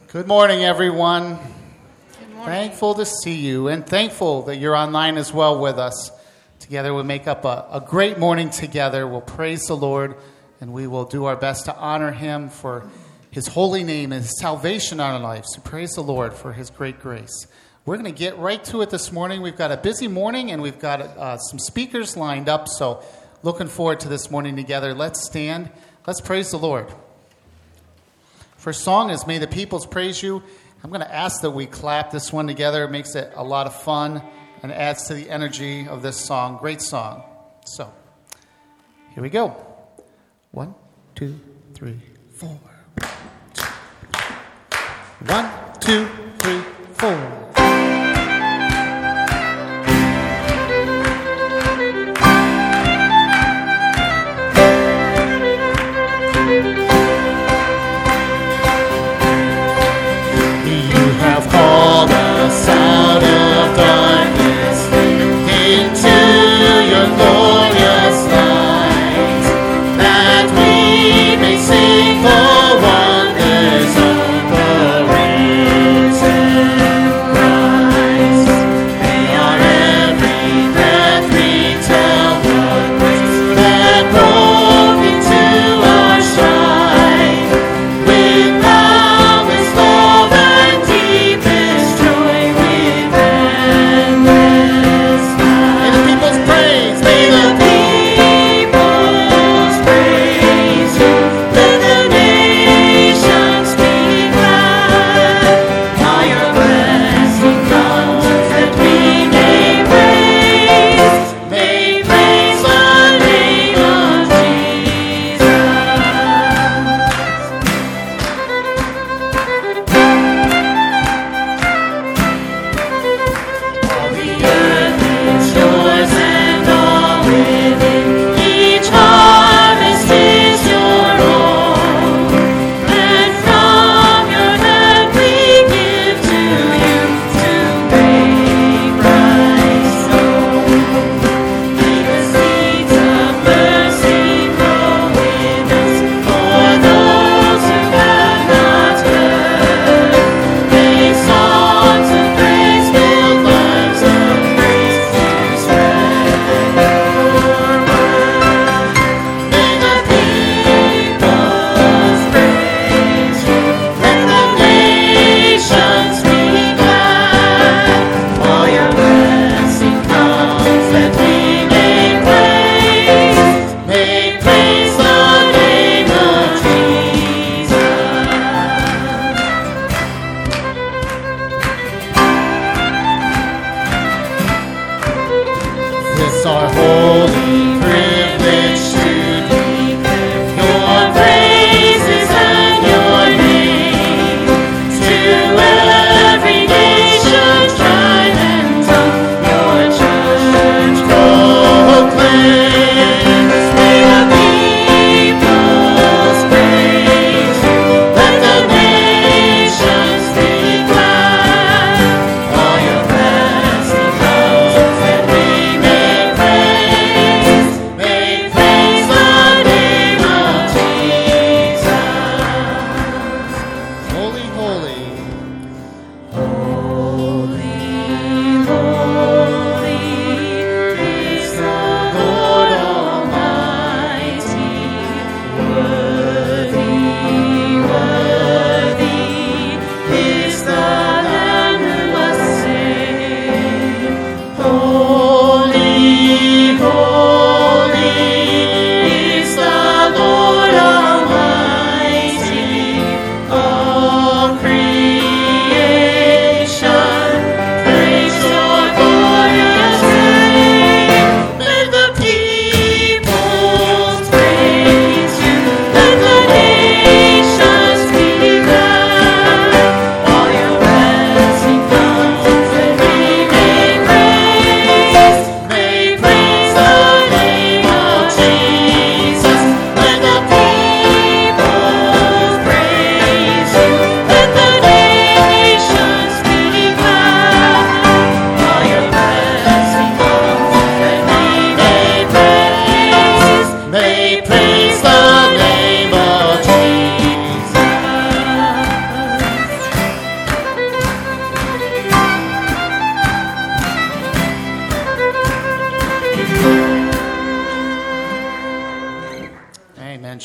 Good morning, everyone. Good morning. Thankful to see you and thankful that you're online as well with us. Together we'll make up a great morning together. We'll praise the Lord and we will do our best to honor Him for His holy name and His salvation on our lives. So praise the Lord for His great grace. We're going to get right to it this morning. We've got a busy morning and we've got some speakers lined up. So looking forward to this morning together. Let's stand. Let's praise the Lord. First song is May the Peoples Praise You. I'm going to ask that we clap this one together. It makes it a lot of fun and adds to the energy of this song. Great song. So, here we go. 1, 2, 3, 4. 1, 2, 3, 4. Called us out of darkness into your glorious light, that we may sing the wonders of the risen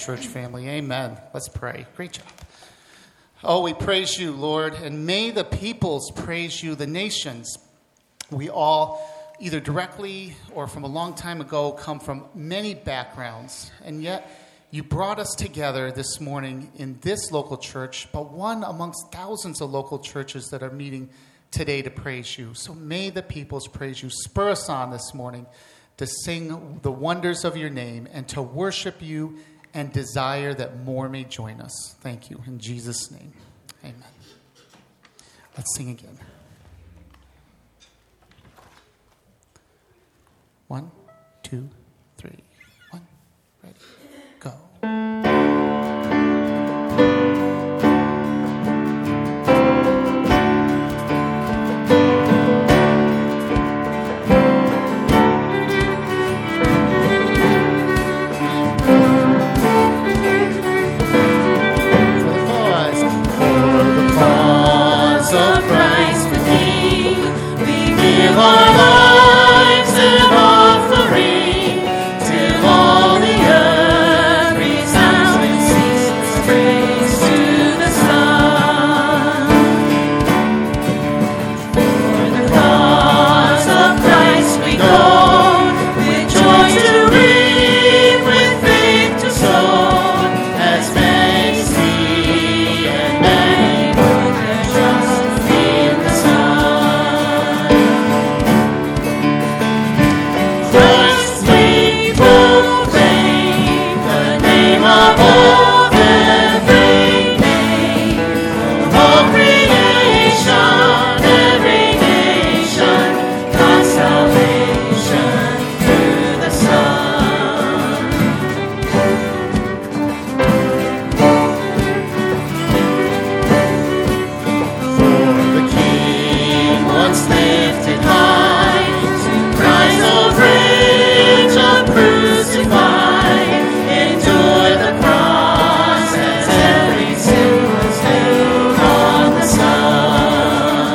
church family. Amen. Let's pray. Great job. Oh, we praise you, Lord, and may the peoples praise you, the nations. We all, either directly or from a long time ago, come from many backgrounds, and yet you brought us together this morning in this local church, but one amongst thousands of local churches that are meeting today to praise you. So may the peoples praise you. Spur us on this morning to sing the wonders of your name and to worship you and desire that more may join us. Thank you. In Jesus' name, amen. Let's sing again. 1, 2, 3, 1, ready, go. Our lives an offering till all the earth resounds with ceaseless praise to the Son. For the cause of Christ we go, with joy to reap, with faith to sow, as many see and many put their trust in the Son. Christ we proclaim, the name above every name. For all creation, every nation, God's salvation through the Son. For the King once lifted high, to Christ of rage uncrucified, endured the cross as every sin was laid on the Son.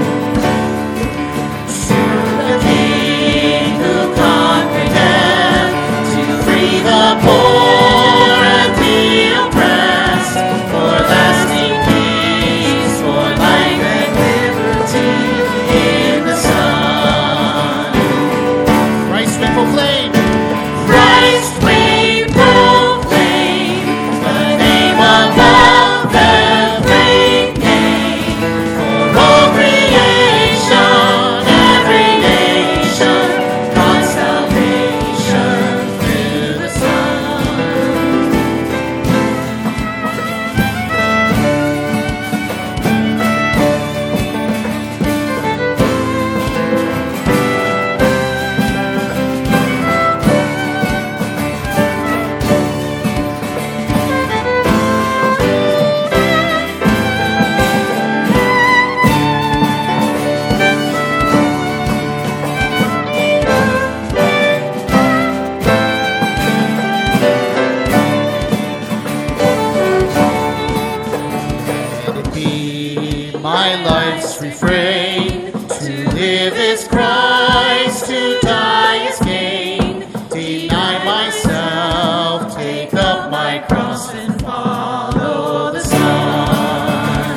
To the King who conquered death, to free the poor and the oppressed, for lasting peace, for life and liberty in the Son. Christ we proclaim. Christ we proclaim, the name above every name. For all creation, every nation, God's salvation through the Son. Let it be my life's refrain, to live is Christ, to die is gain. Deny myself, take up my cross and follow the Son.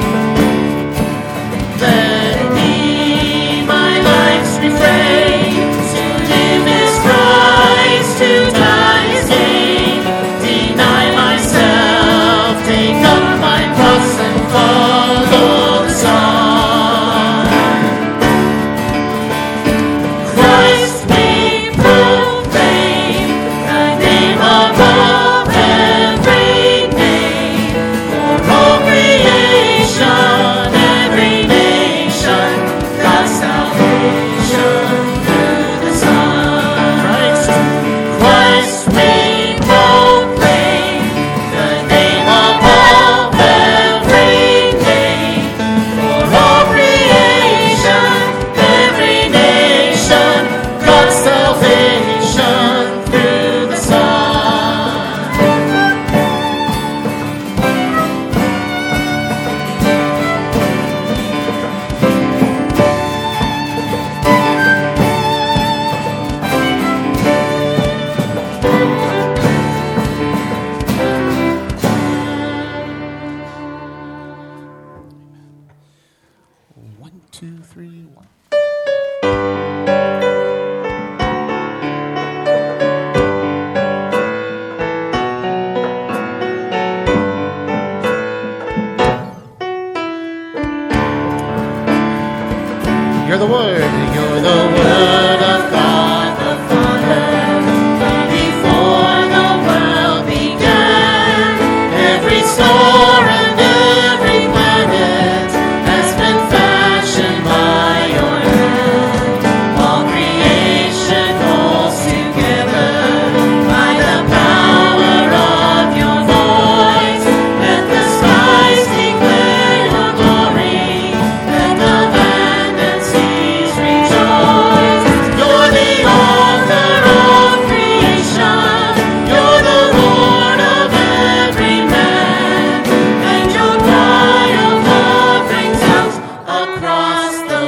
Let it be my life's refrain, to live is Christ, to die is gain. Deny myself, take up my cross and follow the Son. 2, 3, 1. You're the Word. You're the Word of God the Father. Before the world began, every star and every planet has been fashioned by your hand. All creation holds together by the power of your voice. Let the skies declare your glory. Let the land and seas rejoice. You're the author of creation. You're the Lord of every man. And your cry of love rings out across the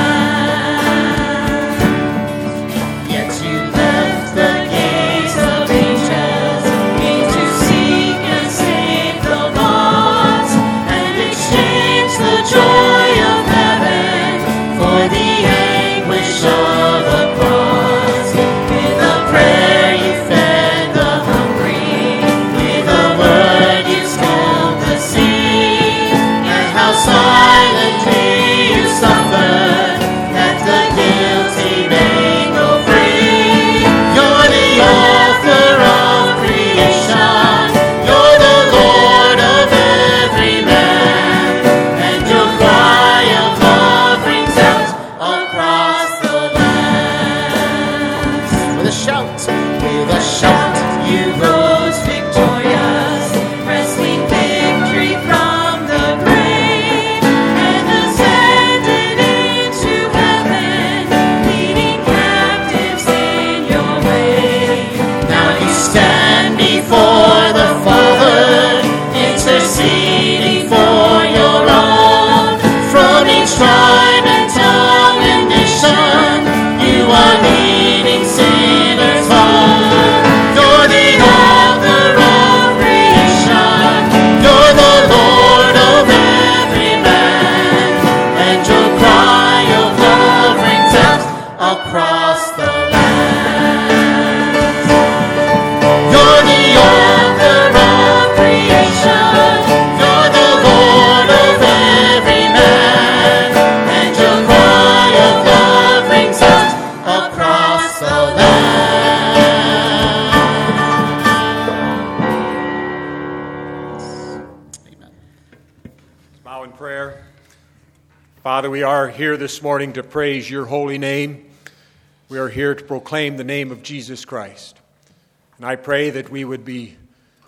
land. Yet you left the gates of ages, came to seek and save the lost, and exchanged the joy of heaven for the anguish of the cross. With a prayer you fed the hungry, with a word you stilled the sea. Yet how silently you suffered, that the guilty may go free. You're the author of creation. You're the Lord of every man. And your cry of love rings out across the lands. With a shout, you rose victorious, wresting victory from the grave, and ascended into heaven, leading captives in your way. Now you stand before the Father, interceding for your own. From each tribe and tongue and nation, you are leading sinners home. You're the author of creation. You're the Lord of every man. And your cry of love rings out across the land. You're the author of creation. You're the Lord of every man. And your cry of love rings out across the land. Amen. Bow in prayer. Father, we are here this morning to praise your holy name. We are here to proclaim the name of Jesus Christ. And I pray that we would be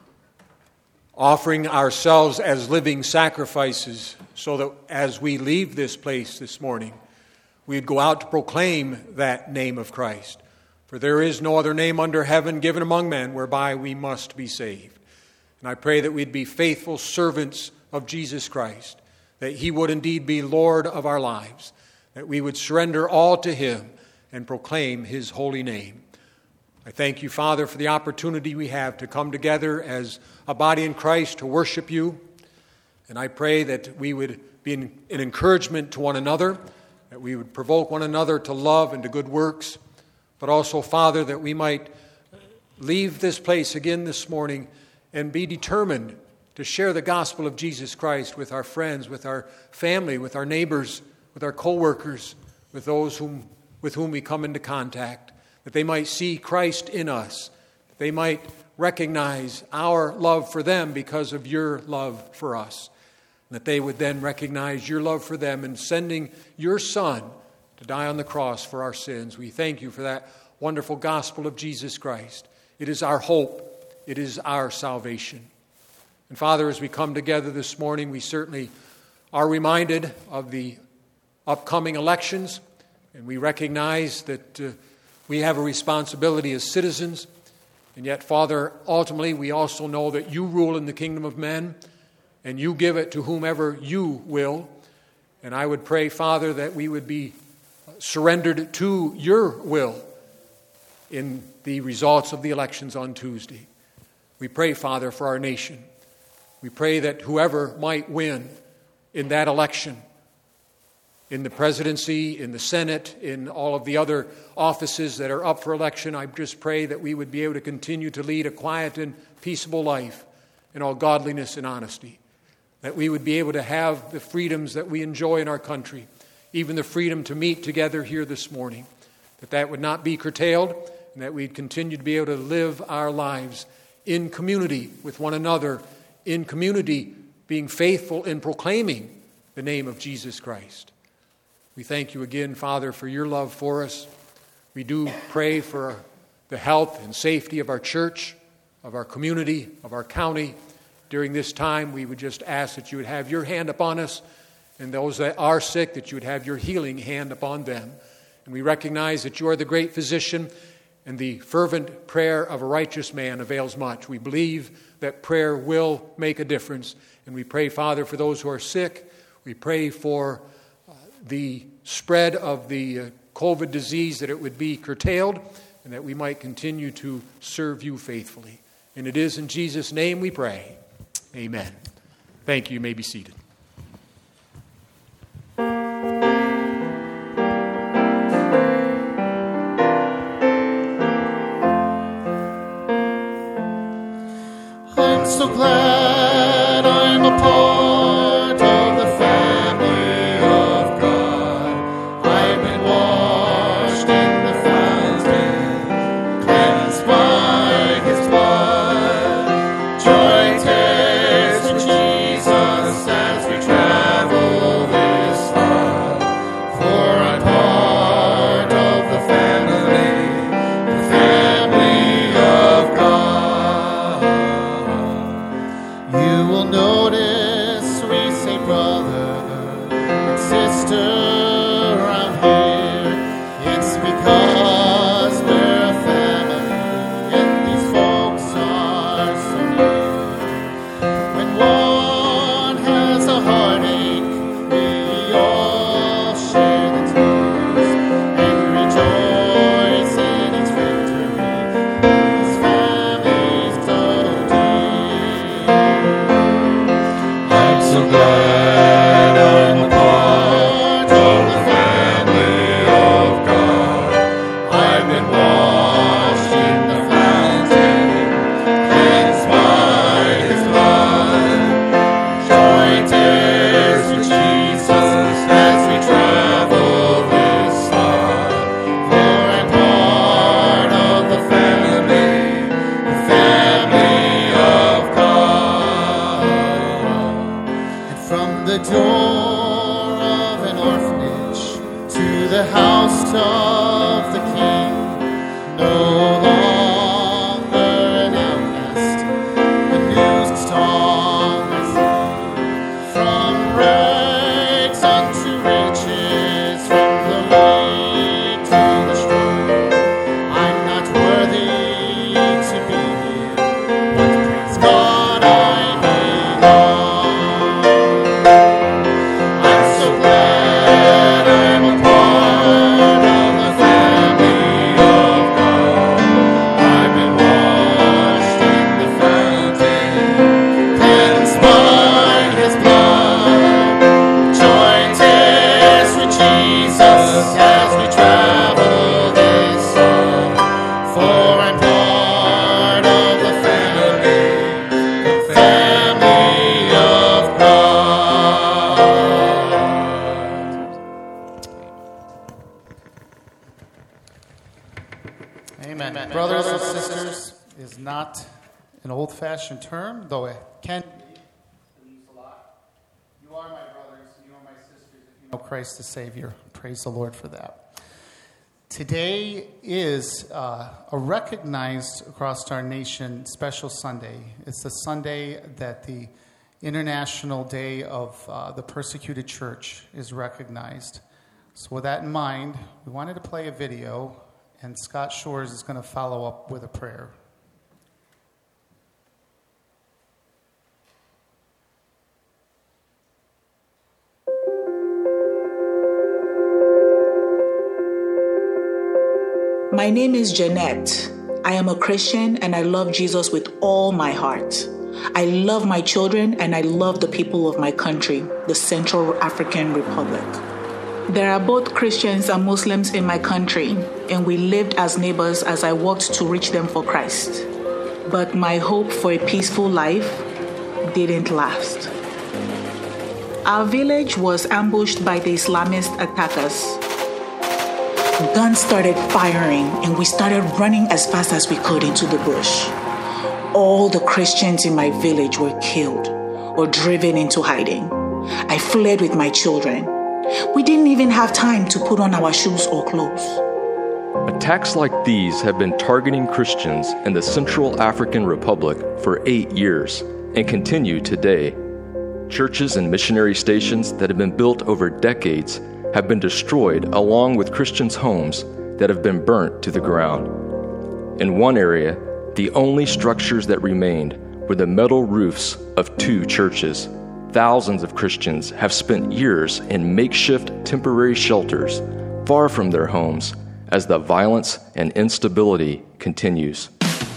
offering ourselves as living sacrifices so that as we leave this place this morning, we'd go out to proclaim that name of Christ. For there is no other name under heaven given among men whereby we must be saved. And I pray that we'd be faithful servants of Jesus Christ, that he would indeed be Lord of our lives, that we would surrender all to him and proclaim his holy name. I thank you, Father, for the opportunity we have to come together as a body in Christ to worship you. And I pray that we would be an encouragement to one another, that we would provoke one another to love and to good works, but also, Father, that we might leave this place again this morning and be determined to share the gospel of Jesus Christ with our friends, with our family, with our neighbors, with our co-workers, with those with whom we come into contact, that they might see Christ in us, that they might recognize our love for them because of your love for us, and that they would then recognize your love for them in sending your Son to die on the cross for our sins. We thank you for that wonderful gospel of Jesus Christ. It is our hope. It is our salvation. And Father, as we come together this morning, we certainly are reminded of the upcoming elections, and we recognize that we have a responsibility as citizens. And yet, Father, ultimately, we also know that you rule in the kingdom of men, and you give it to whomever you will. And I would pray, Father, that we would be surrendered to your will in the results of the elections on Tuesday. We pray, Father, for our nation. We pray that whoever might win in that election in the presidency, in the Senate, in all of the other offices that are up for election. I just pray that we would be able to continue to lead a quiet and peaceable life in all godliness and honesty, that we would be able to have the freedoms that we enjoy in our country, even the freedom to meet together here this morning, that would not be curtailed, and that we'd continue to be able to live our lives in community with one another, in community being faithful in proclaiming the name of Jesus Christ. We thank you again, Father, for your love for us. We do pray for the health and safety of our church, of our community, of our county. During this time, we would just ask that you would have your hand upon us, and those that are sick, that you would have your healing hand upon them. And we recognize that you are the great physician, and the fervent prayer of a righteous man avails much. We believe that prayer will make a difference, and we pray, Father, for those who are sick. We pray for the spread of the COVID disease, that it would be curtailed, and that we might continue to serve you faithfully. And it is in Jesus' name we pray. Amen. Thank you. You may be seated. I'm so glad I'm a part of the family of God. I've been washed in the fountain, cleansed by his blood. Joy tears to Jesus as we travel this far. For I'm part of the family of God. You will notice we say brother and sister around here. It's because we're a family and these folks are so near. When one has a heartache, we all share the tears and rejoice in each victory. This family's so dear. I'm so glad I'm a part of the family of God. I've been washed in the fountain, cleansed by his blood. Joy tears with Jesus as we travel this far. For I'm part of the family of God. And from the door of an orphanage to the house of the King, no longer an outcast, a new song I sing. From rags unto riches, from the weak to the strong. I'm not worthy to be here, but praise God I belong. I'm so glad I'm a part of the family of God. I've been washed in the fountain, cleansed by his blood. Joy tears with Jesus as we travel this far. For I'm part of the family of God. Amen. Brothers and sisters is not an old-fashioned term, though it can be. It means a lot. You are my brothers, and you are my sisters if you know Christ the Savior. Praise the Lord for that. Today is a recognized across our nation special Sunday. It's the Sunday that the International Day of the Persecuted Church is recognized. So with that in mind, we wanted to play a video, and Scott Shores is going to follow up with a prayer. My name is Jeanette. I am a Christian and I love Jesus with all my heart. I love my children and I love the people of my country, the Central African Republic. There are both Christians and Muslims in my country, and we lived as neighbors as I worked to reach them for Christ. But my hope for a peaceful life didn't last. Our village was ambushed by the Islamist attackers. Guns started firing, and we started running as fast as we could into the bush. All the Christians in my village were killed or driven into hiding. I fled with my children. We didn't even have time to put on our shoes or clothes. Attacks like these have been targeting Christians in the Central African Republic for 8 years and continue today. Churches and missionary stations that have been built over decades have been destroyed, along with Christians' homes that have been burnt to the ground. In one area, the only structures that remained were the metal roofs of 2 churches. Thousands of Christians have spent years in makeshift temporary shelters, far from their homes, as the violence and instability continues.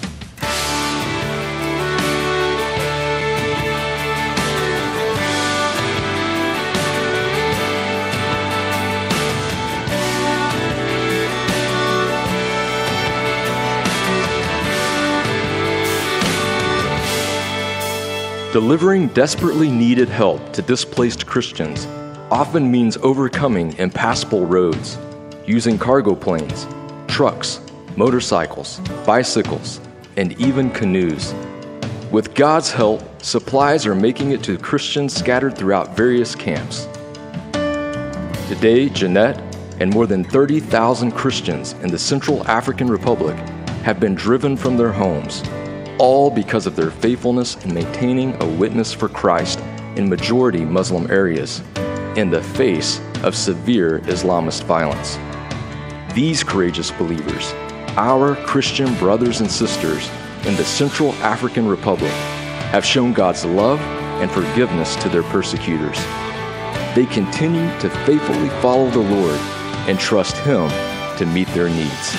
Delivering desperately needed help to displaced Christians often means overcoming impassable roads, using cargo planes, trucks, motorcycles, bicycles, and even canoes. With God's help, supplies are making it to Christians scattered throughout various camps. Today, Jeanette and more than 30,000 Christians in the Central African Republic have been driven from their homes, all because of their faithfulness in maintaining a witness for Christ in majority Muslim areas, in the face of severe Islamist violence. These courageous believers, our Christian brothers and sisters in the Central African Republic, have shown God's love and forgiveness to their persecutors. They continue to faithfully follow the Lord and trust Him to meet their needs.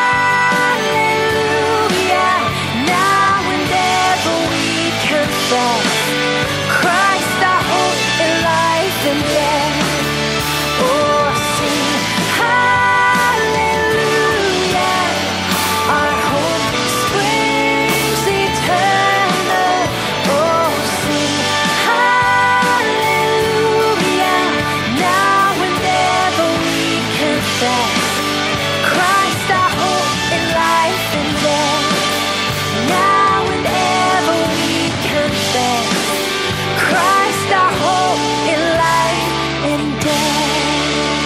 Christ, our hope in life and death. Oh, sing hallelujah. Our hope springs eternal. Oh, sing hallelujah. Now and ever we confess. Christ, our hope in life and death. Now and ever we confess. Christ, our hope in life and death.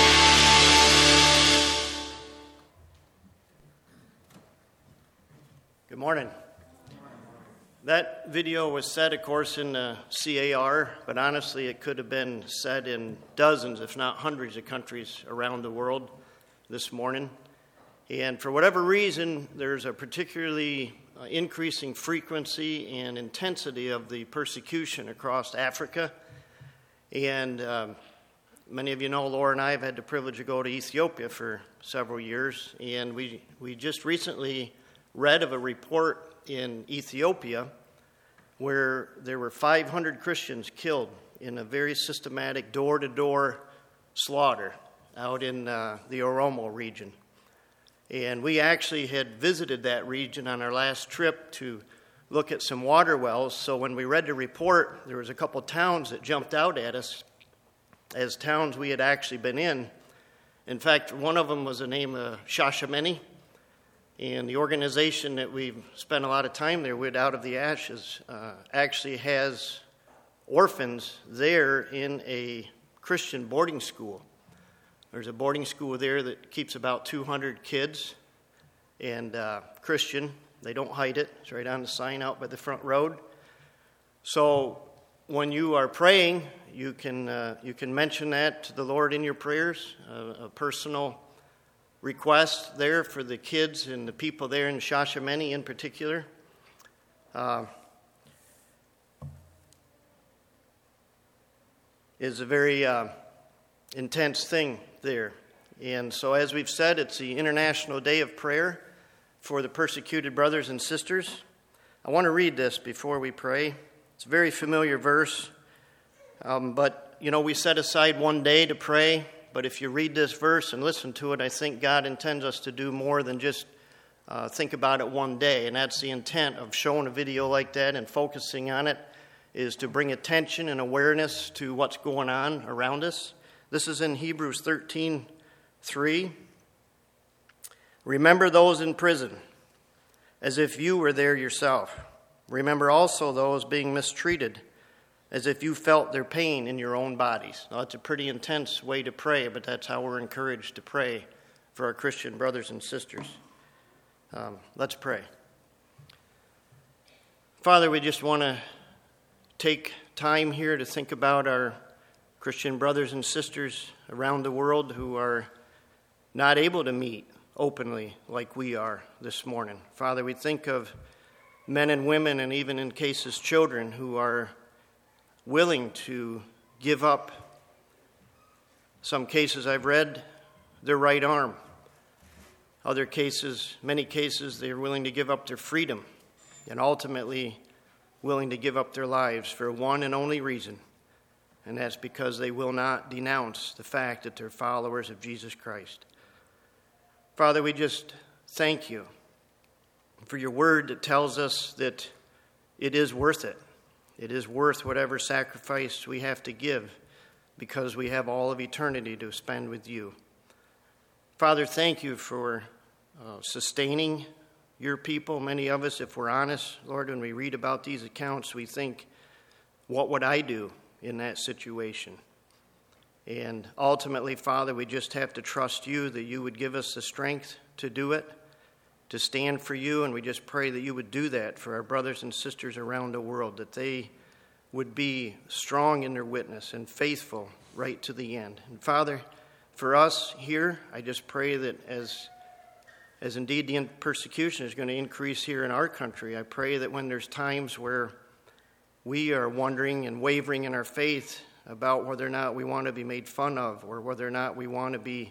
Good morning. That video was said, of course, in the CAR, but honestly, it could have been said in dozens, if not hundreds, of countries around the world this morning. And for whatever reason, there's a particularly increasing frequency and intensity of the persecution across Africa. And many of you know Laura and I have had the privilege to go to Ethiopia for several years. And we just recently read of a report in Ethiopia where there were 500 Christians killed in a very systematic door-to-door slaughter out in the Oromo region. And we actually had visited that region on our last trip to look at some water wells. So when we read the report, there was a couple towns that jumped out at us as towns we had actually been in. In fact, one of them was the name of Shashamene. And the organization that we've spent a lot of time there with, Out of the Ashes, actually has orphans there in a Christian boarding school. There's a boarding school there that keeps about 200 kids, and Christian. They don't hide it. It's right on the sign out by the front road. So when you are praying, you can mention that to the Lord in your prayers, a personal request there for the kids and the people there in Shashamene in particular. Is a very intense thing there. And so as we've said, it's the International Day of Prayer for the persecuted brothers and sisters. I want to read this before we pray. It's a very familiar verse, but we set aside one day to pray But if you read this verse and listen to it, I think God intends us to do more than just think about it one day. And that's the intent of showing a video like that and focusing on it, is to bring attention and awareness to what's going on around us. This is in Hebrews 13:3. Remember those in prison, as if you were there yourself. Remember also those being mistreated, as if you felt their pain in your own bodies. Now, that's a pretty intense way to pray, but that's how we're encouraged to pray for our Christian brothers and sisters. Let's pray. Father, we just want to take time here to think about our Christian brothers and sisters around the world who are not able to meet openly like we are this morning. Father, we think of men and women, and even in cases children, who are willing to give up, some cases I've read, their right arm. Other cases, many cases, they're willing to give up their freedom, and ultimately willing to give up their lives for one and only reason, and that's because they will not denounce the fact that they're followers of Jesus Christ. Father, we just thank you for your word that tells us that it is worth it. It is worth whatever sacrifice we have to give, because we have all of eternity to spend with you. Father, thank you for sustaining your people. Many of us, if we're honest, Lord, when we read about these accounts, we think, what would I do in that situation? And ultimately, Father, we just have to trust you that you would give us the strength to do it, to stand for you, and we just pray that you would do that for our brothers and sisters around the world, that they would be strong in their witness and faithful right to the end. And Father, for us here, I just pray that as indeed the persecution is going to increase here in our country, I pray that when there's times where we are wondering and wavering in our faith about whether or not we want to be made fun of, or whether or not we want to be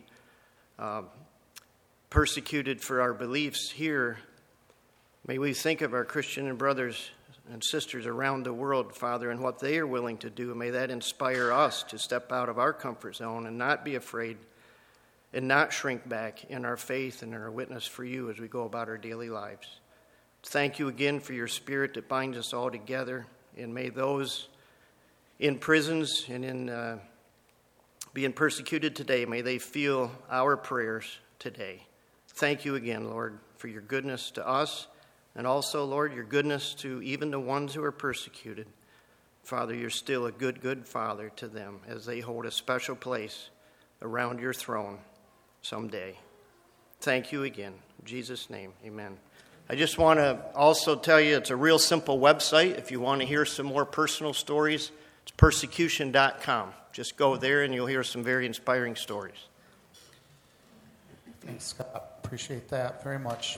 persecuted for our beliefs here, may we think of our Christian and brothers and sisters around the world, Father, and what they are willing to do. May that inspire us to step out of our comfort zone and not be afraid and not shrink back in our faith and in our witness for you as we go about our daily lives. Thank you again for your Spirit that binds us all together, and may those in prisons and in being persecuted today, may they feel our prayers today. Thank you again, Lord, for your goodness to us, and also, Lord, your goodness to even the ones who are persecuted. Father, you're still a good, good Father to them as they hold a special place around your throne someday. Thank you again. In Jesus' name, amen. I just want to also tell you it's a real simple website. If you want to hear some more personal stories, it's persecution.com. Just go there and you'll hear some very inspiring stories. Thanks, Scott. Appreciate that very much.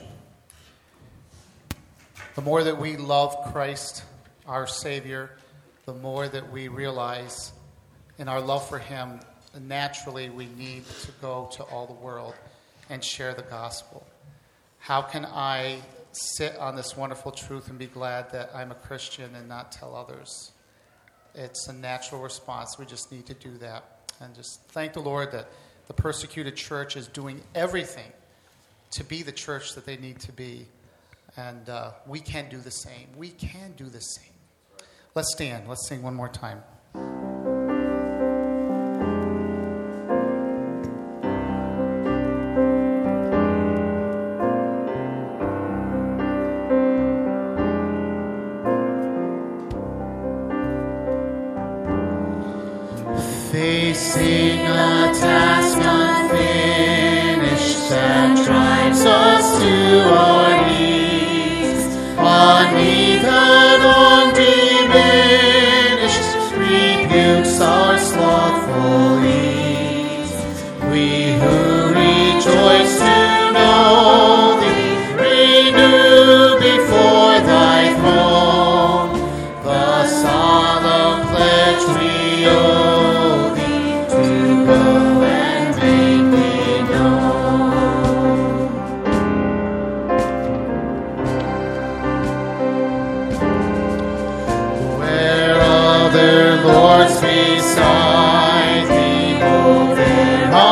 The more that we love Christ, our Savior, the more that we realize in our love for him, naturally we need to go to all the world and share the gospel. How can I sit on this wonderful truth and be glad that I'm a Christian and not tell others? It's a natural response. We just need to do that. And just thank the Lord that the persecuted church is doing everything to be the church that they need to be. And we can do the same. We can do the same. Let's stand. Let's sing one more time. Facing a task unfinished that drives us to our knees, on neither long diminished rebukes our slothful ease. We who rejoice to know thee, renew before thy throne the solemn pledge we owe. Lords beside thee, oh, there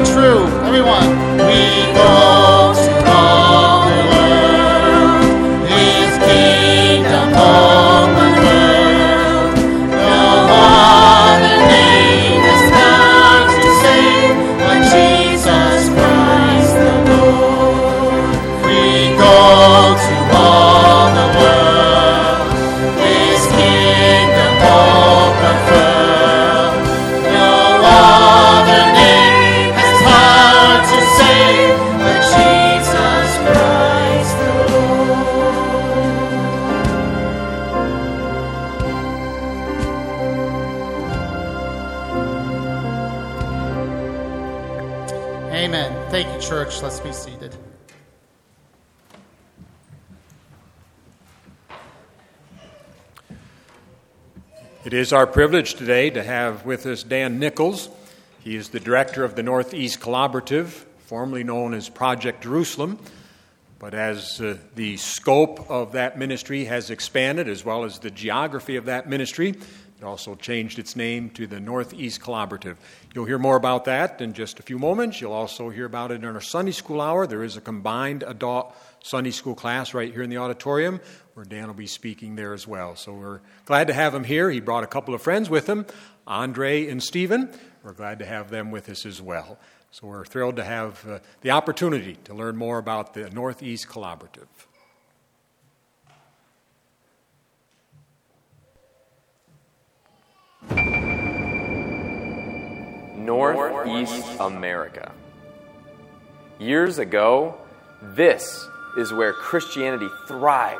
true. Everyone. We go to all the world, His kingdom home on earth. No other name has power to save but Jesus Christ the Lord. We go to all the world, His kingdom home on earth. No other name has power to save but Jesus Christ the Lord. Amen. Thank you, church. Let's be seated. It is our privilege today to have with us Dan Nichols. He is the director of the Northeast Collaborative, formerly known as Project Jerusalem. But as the scope of that ministry has expanded, as well as the geography of that ministry, it also changed its name to the Northeast Collaborative. You'll hear more about that in just a few moments. You'll also hear about it in our Sunday school hour. There is a combined adult Sunday school class right here in the auditorium where Dan will be speaking there as well. So we're glad to have him here. He brought a couple of friends with him, Andre and Stephen. We're glad to have them with us as well. So we're thrilled to have the opportunity to learn more about the Northeast Collaborative. Northeast America. Years ago, this is where Christianity thrived.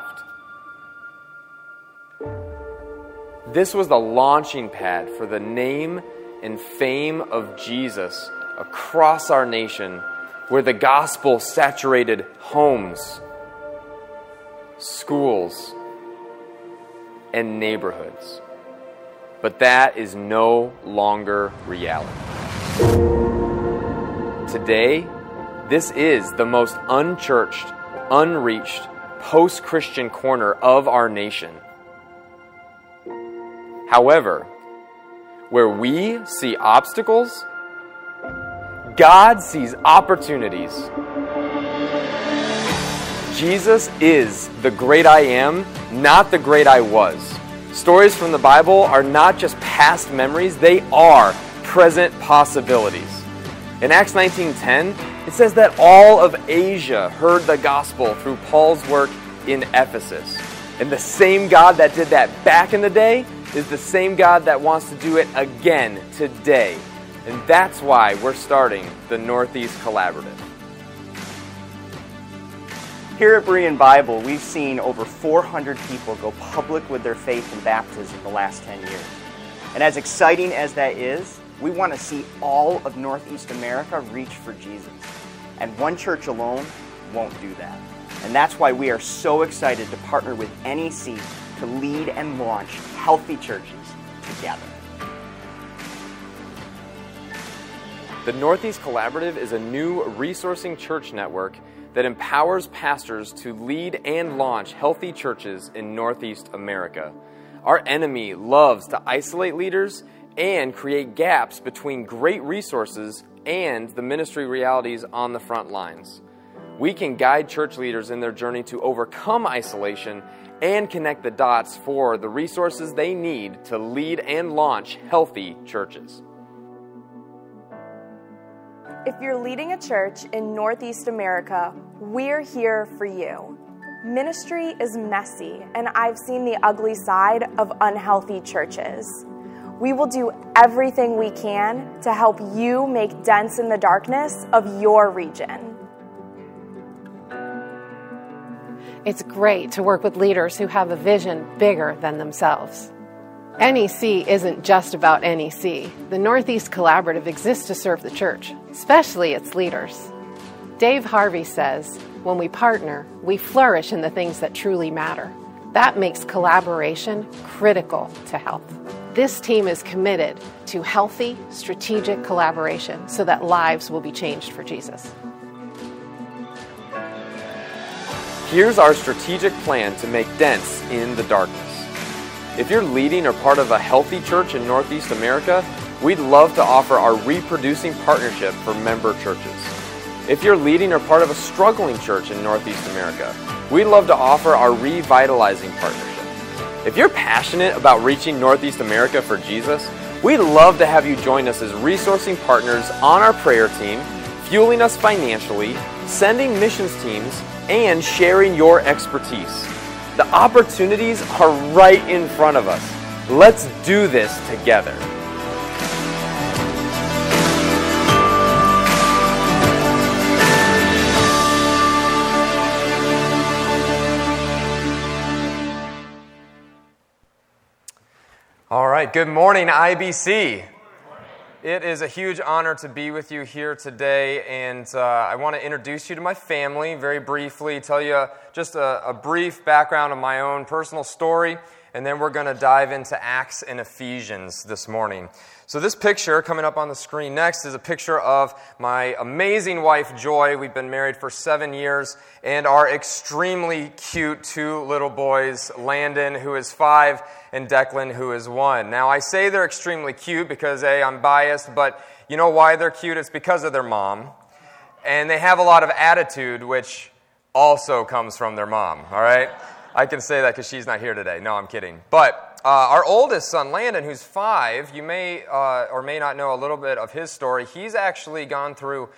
This was the launching pad for the name and fame of Jesus across our nation, where the gospel saturated homes, schools, and neighborhoods. But that is no longer reality. Today, this is the most unchurched, unreached, post-Christian corner of our nation. However, where we see obstacles, God sees opportunities. Jesus is the great I am, not the great I was. Stories from the Bible are not just past memories, they are present possibilities. In Acts 19:10, it says that all of Asia heard the gospel through Paul's work in Ephesus. And the same God that did that back in the day is the same God that wants to do it again today. And that's why we're starting the Northeast Collaborative. Here at Berean Bible, we've seen over 400 people go public with their faith in baptism the last 10 years. And as exciting as that is, we want to see all of Northeast America reach for Jesus. And one church alone won't do that. And that's why we are so excited to partner with NEC to lead and launch healthy churches together. The Northeast Collaborative is a new resourcing church network that empowers pastors to lead and launch healthy churches in Northeast America. Our enemy loves to isolate leaders and create gaps between great resources and the ministry realities on the front lines. We can guide church leaders in their journey to overcome isolation and connect the dots for the resources they need to lead and launch healthy churches. If you're leading a church in Northeast America, we're here for you. Ministry is messy, and I've seen the ugly side of unhealthy churches. We will do everything we can to help you make dents in the darkness of your region. It's great to work with leaders who have a vision bigger than themselves. NEC isn't just about NEC. The Northeast Collaborative exists to serve the church, especially its leaders. Dave Harvey says, when we partner, we flourish in the things that truly matter. That makes collaboration critical to health. This team is committed to healthy, strategic collaboration so that lives will be changed for Jesus. Here's our strategic plan to make dents in the darkness. If you're leading or part of a healthy church in Northeast America, we'd love to offer our Reproducing Partnership for member churches. If you're leading or part of a struggling church in Northeast America, we'd love to offer our Revitalizing Partnership. If you're passionate about reaching Northeast America for Jesus, we'd love to have you join us as resourcing partners on our prayer team, fueling us financially, sending missions teams, and sharing your expertise. The opportunities are right in front of us. Let's do this together. All right, good morning, IBC. It is a huge honor to be with you here today, and I want to introduce you to my family very briefly, tell you just a brief background of my own personal story, and then we're going to dive into Acts and Ephesians this morning. So this picture coming up on the screen next is a picture of my amazing wife, Joy. We've been married for 7 years, and our extremely cute 2 little boys, Landon, who is 5, and Declan, who is 1. Now, I say they're extremely cute because, A, I'm biased, but you know why they're cute? It's because of their mom. And they have a lot of attitude, which also comes from their mom, all right? I can say that because she's not here today. No, I'm kidding. But our oldest son, Landon, who's 5, you may or may not know a little bit of his story. He's actually gone through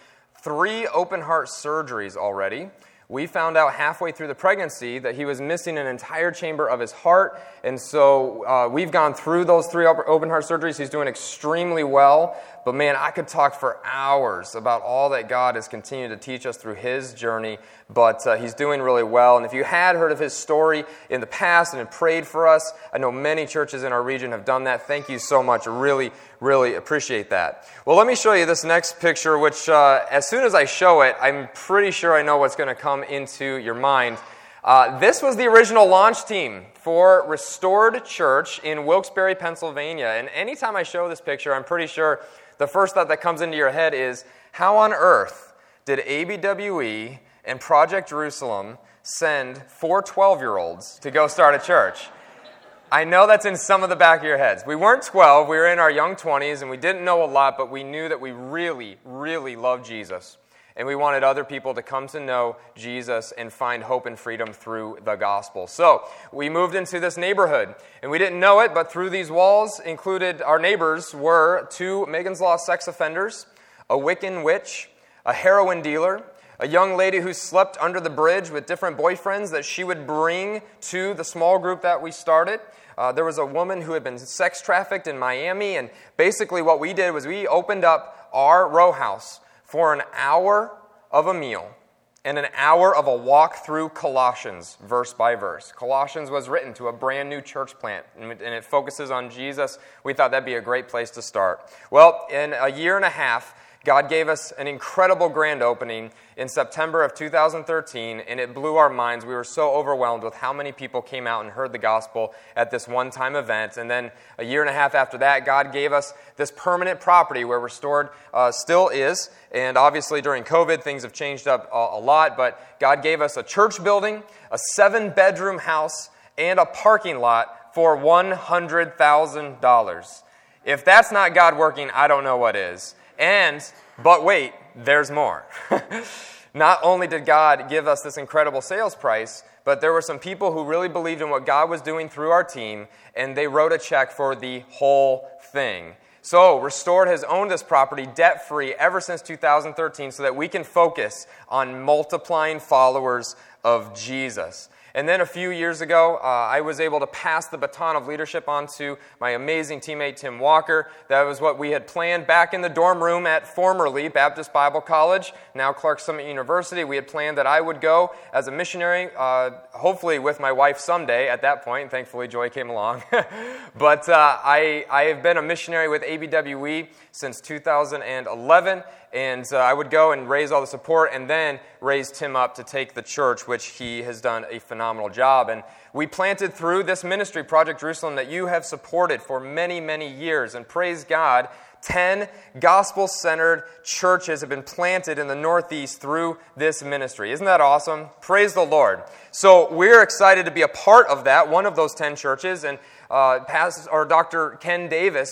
3 open heart surgeries already. We found out halfway through the pregnancy that he was missing an entire chamber of his heart, and so we've gone through those 3 open heart surgeries. He's doing extremely well, but man, I could talk for hours about all that God has continued to teach us through his journey, but he's doing really well. And if you had heard of his story in the past and had prayed for us, I know many churches in our region have done that. Thank you so much. I really, really appreciate that. Well, let me show you this next picture, which as soon as I show it, I'm pretty sure I know what's going to come into your mind. This was the original launch team for Restored Church in Wilkes-Barre, Pennsylvania. And anytime I show this picture, I'm pretty sure the first thought that comes into your head is, how on earth did ABWE and Project Jerusalem send 4 12-year-olds to go start a church? I know that's in some of the back of your heads. We weren't 12, we were in our young 20s, and we didn't know a lot, but we knew that we really, really loved Jesus. And we wanted other people to come to know Jesus and find hope and freedom through the gospel. So we moved into this neighborhood, and we didn't know it, but through these walls included, our neighbors were 2 Megan's Law sex offenders, a Wiccan witch, a heroin dealer, a young lady who slept under the bridge with different boyfriends that she would bring to the small group that we started. There was a woman who had been sex trafficked in Miami, and basically what we did was we opened up our row house for an hour of a meal and an hour of a walk through Colossians, verse by verse. Colossians was written to a brand new church plant, and it focuses on Jesus. We thought that'd be a great place to start. Well, in a year and a half, God gave us an incredible grand opening in September of 2013, and it blew our minds. We were so overwhelmed with how many people came out and heard the gospel at this one-time event. And then a year and a half after that, God gave us this permanent property where Restored still is. And obviously during COVID, things have changed up a lot, but God gave us a church building, a 7-bedroom house, and a parking lot for $100,000. If that's not God working, I don't know what is. But wait, there's more. Not only did God give us this incredible sales price, but there were some people who really believed in what God was doing through our team, and they wrote a check for the whole thing. So Restored has owned this property debt-free ever since 2013 so that we can focus on multiplying followers of Jesus. And then a few years ago, I was able to pass the baton of leadership on to my amazing teammate, Tim Walker. That was what we had planned back in the dorm room at formerly Baptist Bible College, now Clark Summit University. We had planned that I would go as a missionary, hopefully with my wife someday at that point. Thankfully, Joy came along. But I have been a missionary with ABWE since 2011. And I would go and raise all the support and then raise Tim up to take the church, which he has done a phenomenal job. And we planted through this ministry, Project Jerusalem, that you have supported for many, many years. And praise God, 10 gospel-centered churches have been planted in the Northeast through this ministry. Isn't that awesome? Praise the Lord. So we're excited to be a part of that, one of those 10 churches. And Dr. Ken Davis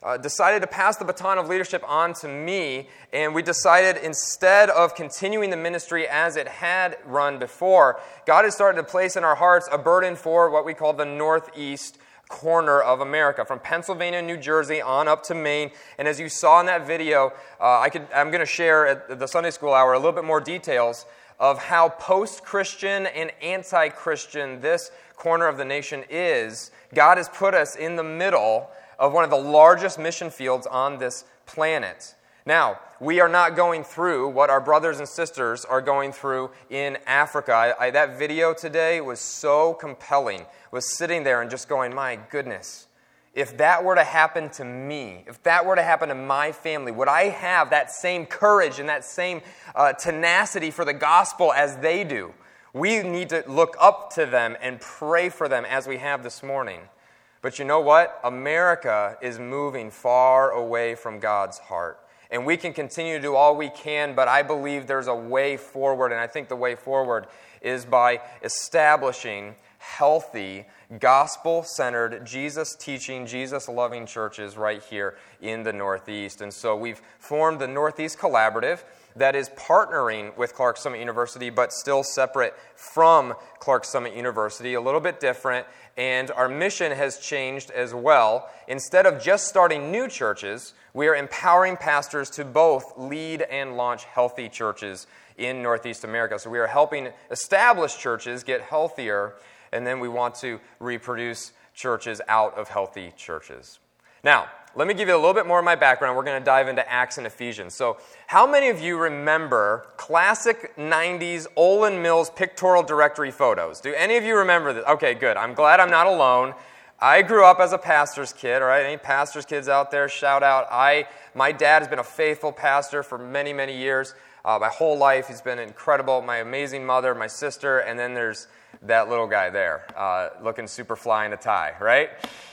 decided to pass the baton of leadership on to me, and we decided instead of continuing the ministry as it had run before, God has started to place in our hearts a burden for what we call the Northeast corner of America, from Pennsylvania and New Jersey on up to Maine. And as you saw in that video, I'm going to share at the Sunday School Hour a little bit more details of how post-Christian and anti-Christian this corner of the nation is. God has put us in the middle of one of the largest mission fields on this planet. Now, we are not going through what our brothers and sisters are going through in Africa. That video today was so compelling. Was sitting there and just going, my goodness, if that were to happen to me, if that were to happen to my family, would I have that same courage and that same tenacity for the gospel as they do? We need to look up to them and pray for them as we have this morning. But you know what? America is moving far away from God's heart. And we can continue to do all we can, but I believe there's a way forward, and I think the way forward is by establishing healthy, gospel-centered, Jesus-teaching, Jesus-loving churches right here in the Northeast. And so we've formed the Northeast Collaborative that is partnering with Clarks Summit University, but still separate from Clarks Summit University, a little bit different. And our mission has changed as well. Instead of just starting new churches, we are empowering pastors to both lead and launch healthy churches in Northeast America. So we are helping established churches get healthier, and then we want to reproduce churches out of healthy churches. Now, let me give you a little bit more of my background. We're going to dive into Acts and Ephesians. So, how many of you remember classic 90s Olin Mills pictorial directory photos? Do any of you remember this? Okay, good. I'm glad I'm not alone. I grew up as a pastor's kid, all right? Any pastor's kids out there, shout out. My dad has been a faithful pastor for many, many years. My whole life, he's been incredible. My amazing mother, my sister, and then there's that little guy there, looking super fly in a tie, right?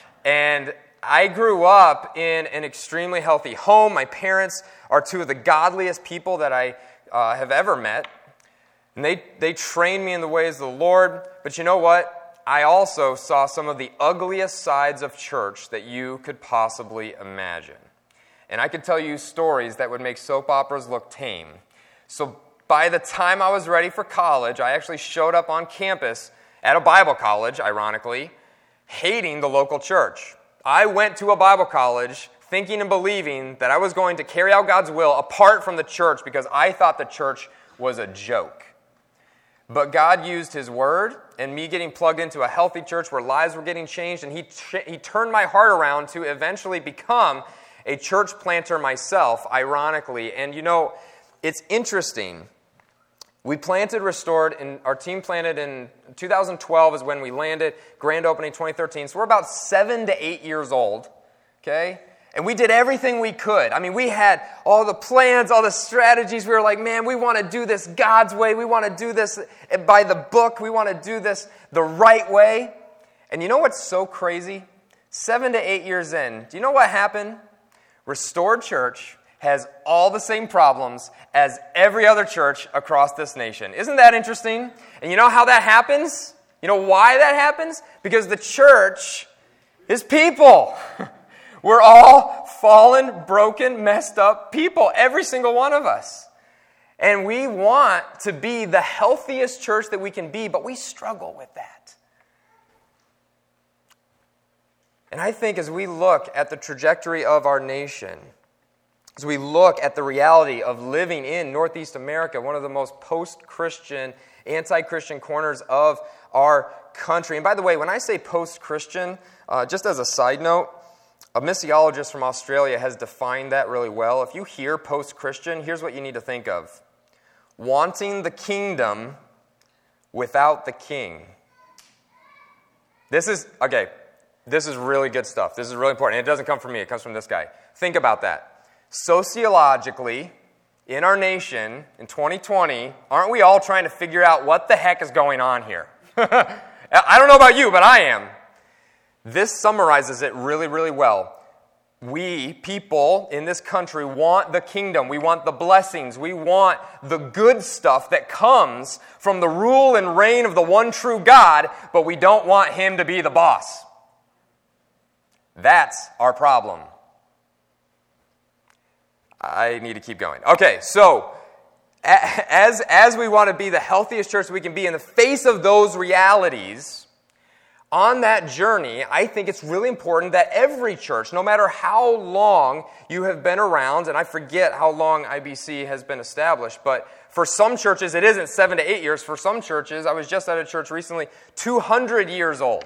And I grew up in an extremely healthy home. My parents are two of the godliest people that I have ever met. And they trained me in the ways of the Lord. But you know what? I also saw some of the ugliest sides of church that you could possibly imagine. And I could tell you stories that would make soap operas look tame. So by the time I was ready for college, I actually showed up on campus at a Bible college, ironically, hating the local church. I went to a Bible college thinking and believing that I was going to carry out God's will apart from the church because I thought the church was a joke. But God used His Word and me getting plugged into a healthy church where lives were getting changed, and He turned my heart around to eventually become a church planter myself, ironically. And you know, it's interesting. We planted Restored, and our team planted in 2012 is when we landed, grand opening 2013. So we're about 7 to 8 years old, okay? And we did everything we could. I mean, we had all the plans, all the strategies. We were like, man, we want to do this God's way. We want to do this by the book. We want to do this the right way. And you know what's so crazy? 7 to 8 years in, do you know what happened? Restored Church has all the same problems as every other church across this nation. Isn't that interesting? And you know how that happens? You know why that happens? Because the church is people. We're all fallen, broken, messed up people, every single one of us. And we want to be the healthiest church that we can be, but we struggle with that. And I think as we look at the trajectory of our nation, as we look at the reality of living in Northeast America, one of the most post-Christian, anti-Christian corners of our country. And by the way, when I say post-Christian, just as a side note, a missiologist from Australia has defined that really well. If you hear post-Christian, here's what you need to think of. Wanting the kingdom without the king. This is really good stuff. This is really important. And it doesn't come from me. It comes from this guy. Think about that. Sociologically, in our nation, in 2020, aren't we all trying to figure out what the heck is going on here? I don't know about you, but I am. This summarizes it really, really well. We, people in this country, want the kingdom. We want the blessings. We want the good stuff that comes from the rule and reign of the one true God, but we don't want Him to be the boss. That's our problem. I need to keep going. Okay, so as we want to be the healthiest church we can be in the face of those realities, on that journey, I think it's really important that every church, no matter how long you have been around, and I forget how long IBC has been established, but for some churches it isn't 7 to 8 years. For some churches, I was just at a church recently, 200 years old.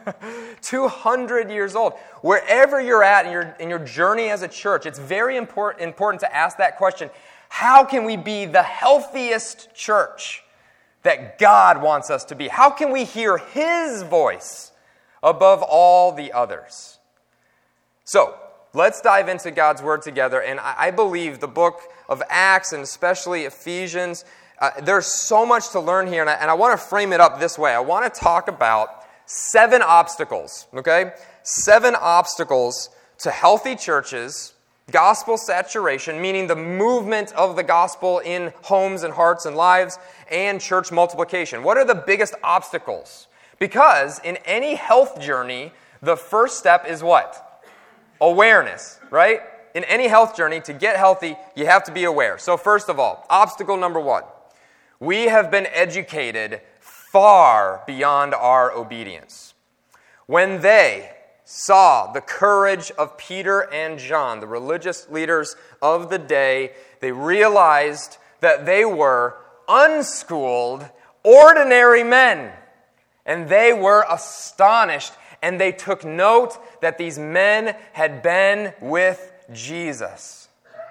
200 years old. Wherever you're at in your journey as a church, it's very important to ask that question: how can we be the healthiest church that God wants us to be? How can we hear His voice above all the others? So, let's dive into God's Word together. And I believe the book of Acts, and especially Ephesians, there's so much to learn here. And I want to frame it up this way. I want to talk about 7 obstacles, okay? 7 obstacles to healthy churches, gospel saturation, meaning the movement of the gospel in homes and hearts and lives, and church multiplication. What are the biggest obstacles? Because in any health journey, the first step is what? Awareness, right? In any health journey, to get healthy, you have to be aware. So first of all, obstacle number 1. We have been educated far beyond our obedience. When they saw the courage of Peter and John, the religious leaders of the day, they realized that they were unschooled, ordinary men. And they were astonished, and they took note that these men had been with Jesus.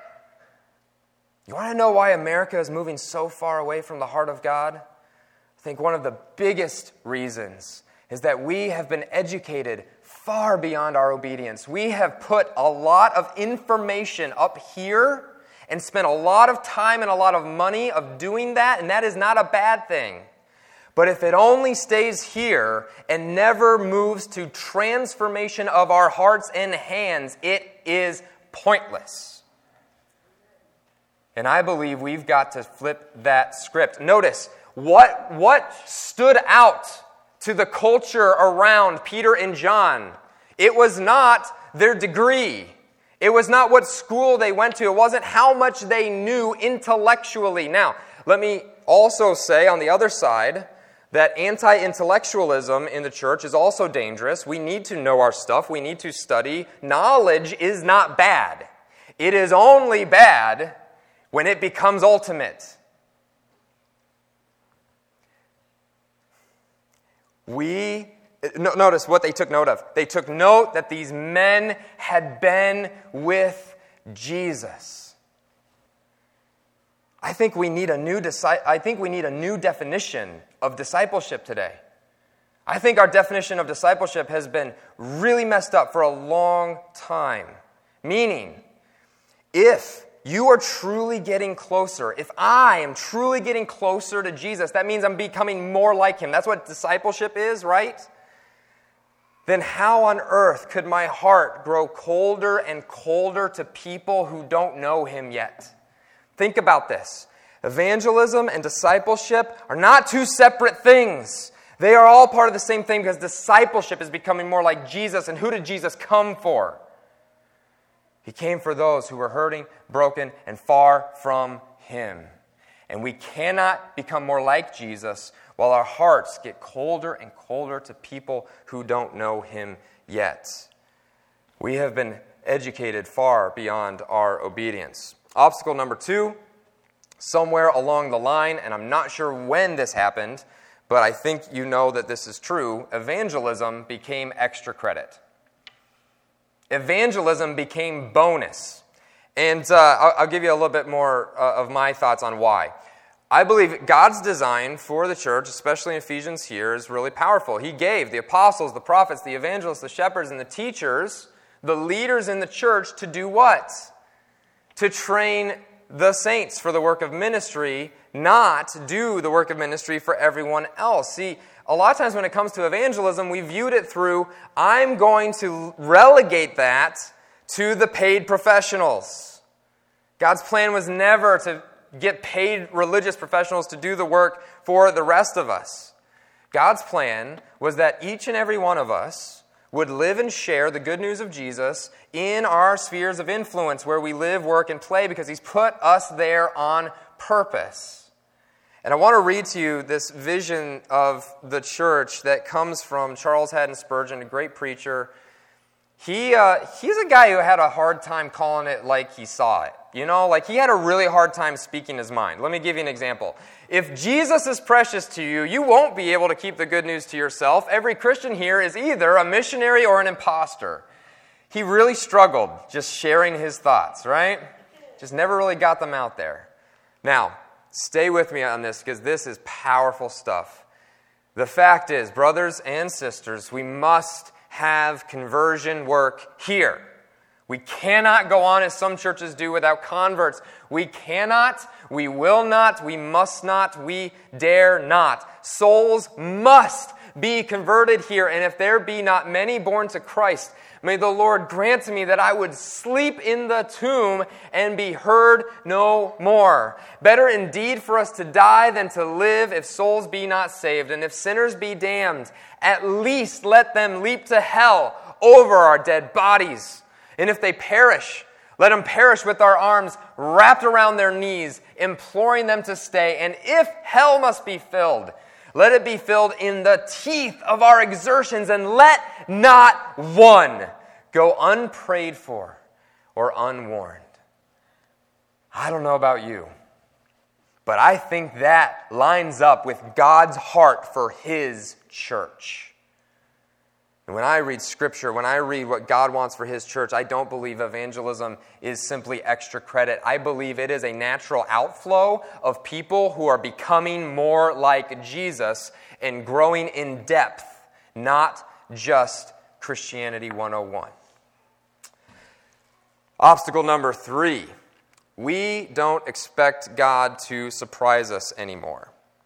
You want to know why America is moving so far away from the heart of God? I think one of the biggest reasons is that we have been educated far beyond our obedience. We have put a lot of information up here and spent a lot of time and a lot of money of doing that, and that is not a bad thing. But if it only stays here and never moves to transformation of our hearts and hands, it is pointless. And I believe we've got to flip that script. Notice, what stood out to the culture around Peter and John? It was not their degree. It was not what school they went to. It wasn't how much they knew intellectually. Now, let me also say on the other side that anti-intellectualism in the church is also dangerous. We need to know our stuff. We need to study. Knowledge is not bad. It is only bad when it becomes ultimate. Notice what they took note of. They took note that these men had been with Jesus. I think we need a new definition of discipleship today. I think our definition of discipleship has been really messed up for a long time. Meaning, if you are truly getting closer, if I am truly getting closer to Jesus, that means I'm becoming more like Him. That's what discipleship is, right? Then how on earth could my heart grow colder and colder to people who don't know Him yet? Think about this. Evangelism and discipleship are not two separate things. They are all part of the same thing, because discipleship is becoming more like Jesus. And who did Jesus come for? He came for those who were hurting, broken, and far from Him. And we cannot become more like Jesus while our hearts get colder and colder to people who don't know Him yet. We have been educated far beyond our obedience. Obstacle number 2, somewhere along the line, and I'm not sure when this happened, but I think you know that this is true, evangelism became extra credit. Evangelism became bonus. And I'll give you a little bit more of my thoughts on why. I believe God's design for the church, especially in Ephesians here, is really powerful. He gave the apostles, the prophets, the evangelists, the shepherds, and the teachers, the leaders in the church, to do what? To train the saints for the work of ministry, not do the work of ministry for everyone else. See, a lot of times when it comes to evangelism, we viewed it through, I'm going to relegate that to the paid professionals. God's plan was never to get paid religious professionals to do the work for the rest of us. God's plan was that each and every one of us would live and share the good news of Jesus in our spheres of influence where we live, work, and play, because He's put us there on purpose. And I want to read to you this vision of the church that comes from Charles Haddon Spurgeon, a great preacher. He's a guy who had a hard time calling it like he saw it. You know, like he had a really hard time speaking his mind. Let me give you an example. If Jesus is precious to you, you won't be able to keep the good news to yourself. Every Christian here is either a missionary or an imposter. He really struggled just sharing his thoughts, right? Just never really got them out there. Now, stay with me on this because this is powerful stuff. The fact is, brothers and sisters, we must have conversion work here. We cannot go on as some churches do without converts. We cannot, we will not, we must not, we dare not. Souls must be converted here, and if there be not many born to Christ, may the Lord grant to me that I would sleep in the tomb and be heard no more. Better indeed for us to die than to live if souls be not saved, and if sinners be damned, at least let them leap to hell over our dead bodies. And if they perish, let them perish with our arms wrapped around their knees, imploring them to stay. And if hell must be filled, let it be filled in the teeth of our exertions, and let not one go unprayed for or unwarned. I don't know about you, but I think that lines up with God's heart for His church. And when I read Scripture, when I read what God wants for His church, I don't believe evangelism is simply extra credit. I believe it is a natural outflow of people who are becoming more like Jesus and growing in depth, not just Christianity 101. Obstacle number 3. We don't expect God to surprise us anymore.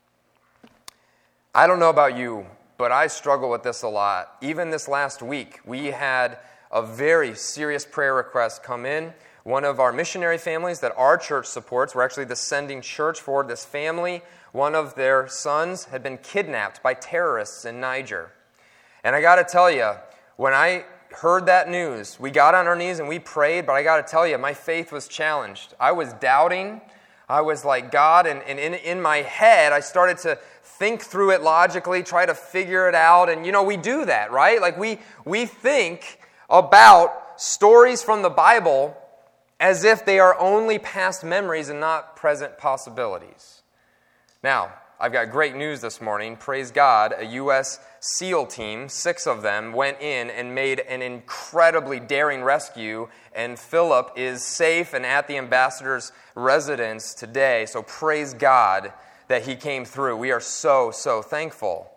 I don't know about you, but I struggle with this a lot. Even this last week, we had a very serious prayer request come in. One of our missionary families that our church supports, we're actually the sending church for this family. One of their sons had been kidnapped by terrorists in Niger. And I got to tell you, when I heard that news, we got on our knees and we prayed, but I got to tell you, my faith was challenged. I was doubting. I was like, God, and in my head, I started to think through it logically, try to figure it out. And, you know, we do that, right? Like, we think about stories from the Bible as if they are only past memories and not present possibilities. Now, I've got great news this morning. Praise God, a U.S. SEAL team, 6 of them, went in and made an incredibly daring rescue, and Philip is safe and at the ambassador's residence today. So praise God that he came through. We are so, so thankful.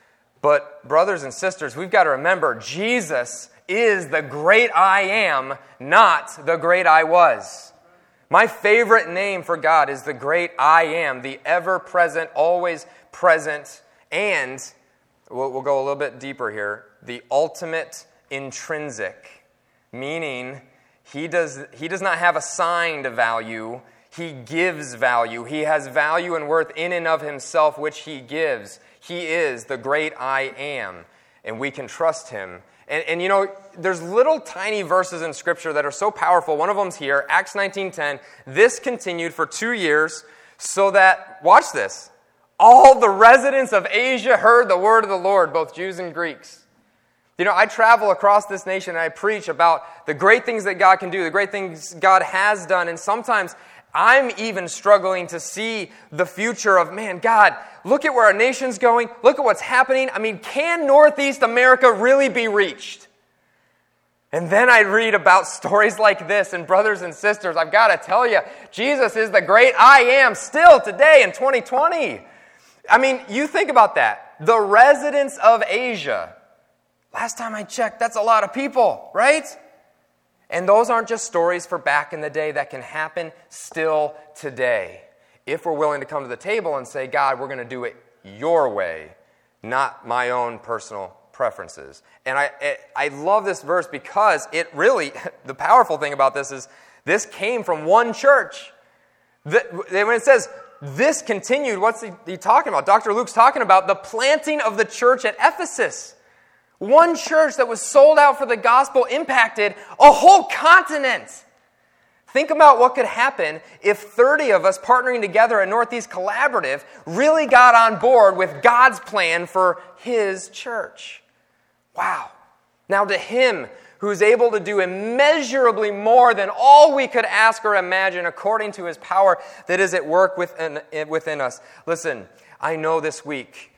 But brothers and sisters, we've got to remember, Jesus is the great I am, not the great I was. My favorite name for God is the great I am, the ever-present, always present, and, we'll go a little bit deeper here, the ultimate intrinsic, meaning He does not have assigned value. He gives value. He has value and worth in and of Himself, which He gives. He is the great I am, and we can trust Him. And you know, there's little tiny verses in Scripture that are so powerful. One of them's here, Acts 19:10. This continued for 2 years, so that, watch this, all the residents of Asia heard the word of the Lord, both Jews and Greeks. You know, I travel across this nation and I preach about the great things that God can do, the great things God has done, and sometimes I'm even struggling to see the future of, man, God, look at where our nation's going. Look at what's happening. I mean, can Northeast America really be reached? And then I read about stories like this, and brothers and sisters, I've got to tell you, Jesus is the great I am still today in 2020. I mean, you think about that. The residents of Asia, last time I checked, that's a lot of people, right? And those aren't just stories for back in the day that can happen still today. If we're willing to come to the table and say, God, we're going to do it your way, not my own personal preferences. And I love this verse because it really, the powerful thing about this is this came from one church. When it says this continued, what's he talking about? Dr. Luke's talking about the planting of the church at Ephesus. One church that was sold out for the gospel impacted a whole continent. Think about what could happen if 30 of us partnering together at Northeast Collaborative really got on board with God's plan for His church. Wow. Now to Him who's able to do immeasurably more than all we could ask or imagine according to His power that is at work within us. Listen, I know this week,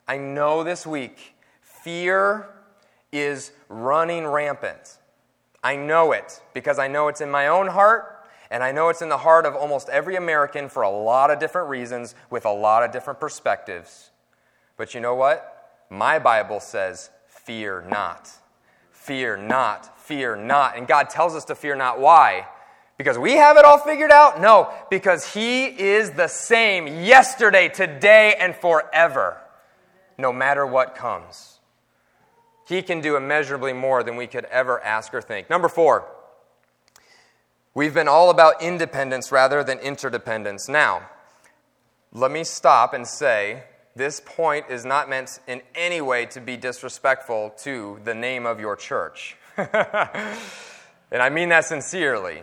fear is running rampant. I know it because I know it's in my own heart, and I know it's in the heart of almost every American for a lot of different reasons with a lot of different perspectives. But you know what? My Bible says, fear not. Fear not. Fear not. And God tells us to fear not. Why? Because we have it all figured out? No, because He is the same yesterday, today, and forever, no matter what comes. He can do immeasurably more than we could ever ask or think. Number 4, we've been all about independence rather than interdependence. Now, let me stop and say this point is not meant in any way to be disrespectful to the name of your church. And I mean that sincerely.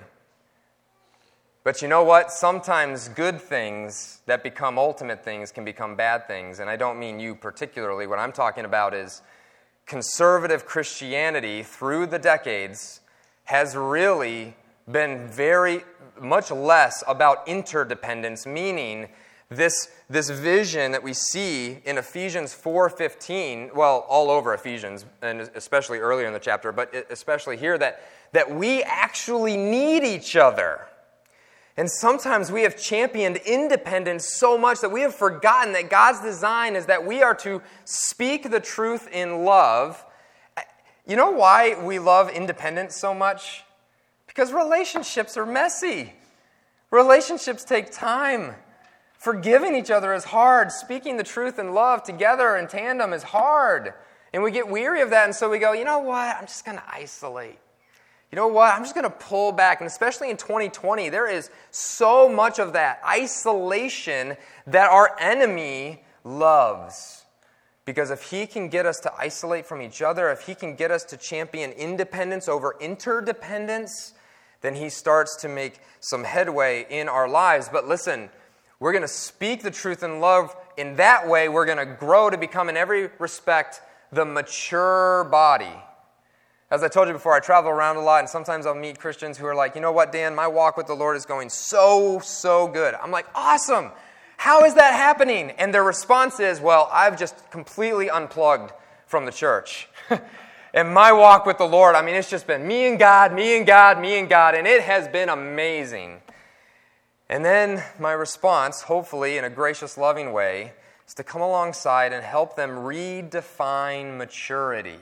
But you know what? Sometimes good things that become ultimate things can become bad things. And I don't mean you particularly. What I'm talking about is conservative Christianity through the decades has really been very much less about interdependence, meaning this vision that we see in Ephesians 4:15, well, all over Ephesians, and especially earlier in the chapter, but especially here, that we actually need each other. And sometimes we have championed independence so much that we have forgotten that God's design is that we are to speak the truth in love. You know why we love independence so much? Because relationships are messy. Relationships take time. Forgiving each other is hard. Speaking the truth in love together in tandem is hard. And we get weary of that, and so we go, you know what? I'm just going to isolate. You know what? I'm just going to pull back. And especially in 2020, there is so much of that isolation that our enemy loves. Because if he can get us to isolate from each other, if he can get us to champion independence over interdependence, then he starts to make some headway in our lives. But listen, we're going to speak the truth in love. In that way, we're going to grow to become, in every respect, the mature body. As I told you before, I travel around a lot, and sometimes I'll meet Christians who are like, you know what, Dan, my walk with the Lord is going so good. I'm like, awesome. How is that happening? And their response is, well, I've just completely unplugged from the church. And my walk with the Lord, I mean, it's just been me and God, me and God, me and God, and it has been amazing. And then my response, hopefully in a gracious, loving way, is to come alongside and help them redefine maturity.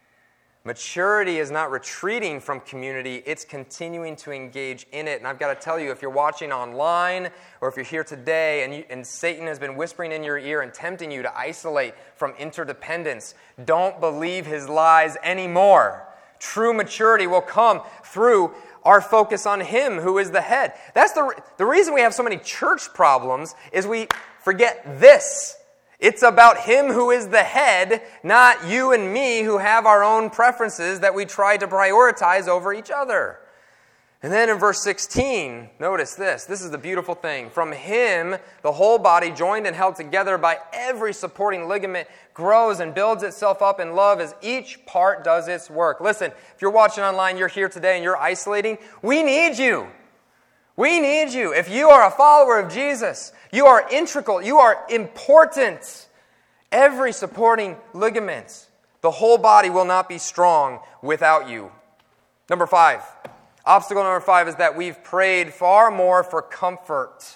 Maturity is not retreating from community, it's continuing to engage in it. And I've got to tell you, if you're watching online or if you're here today and Satan has been whispering in your ear and tempting you to isolate from interdependence, don't believe his lies anymore. True maturity will come through our focus on Him who is the head. That's the reason we have so many church problems is we forget this. It's about Him who is the head, not you and me who have our own preferences that we try to prioritize over each other. And then in verse 16, notice this. This is the beautiful thing. From Him, the whole body, joined and held together by every supporting ligament, grows and builds itself up in love as each part does its work. Listen, if you're watching online, you're here today and you're isolating, we need you. We need you. If you are a follower of Jesus, you are integral, you are important. Every supporting ligament, the whole body will not be strong without you. Number 5. Obstacle number 5 is that we've prayed far more for comfort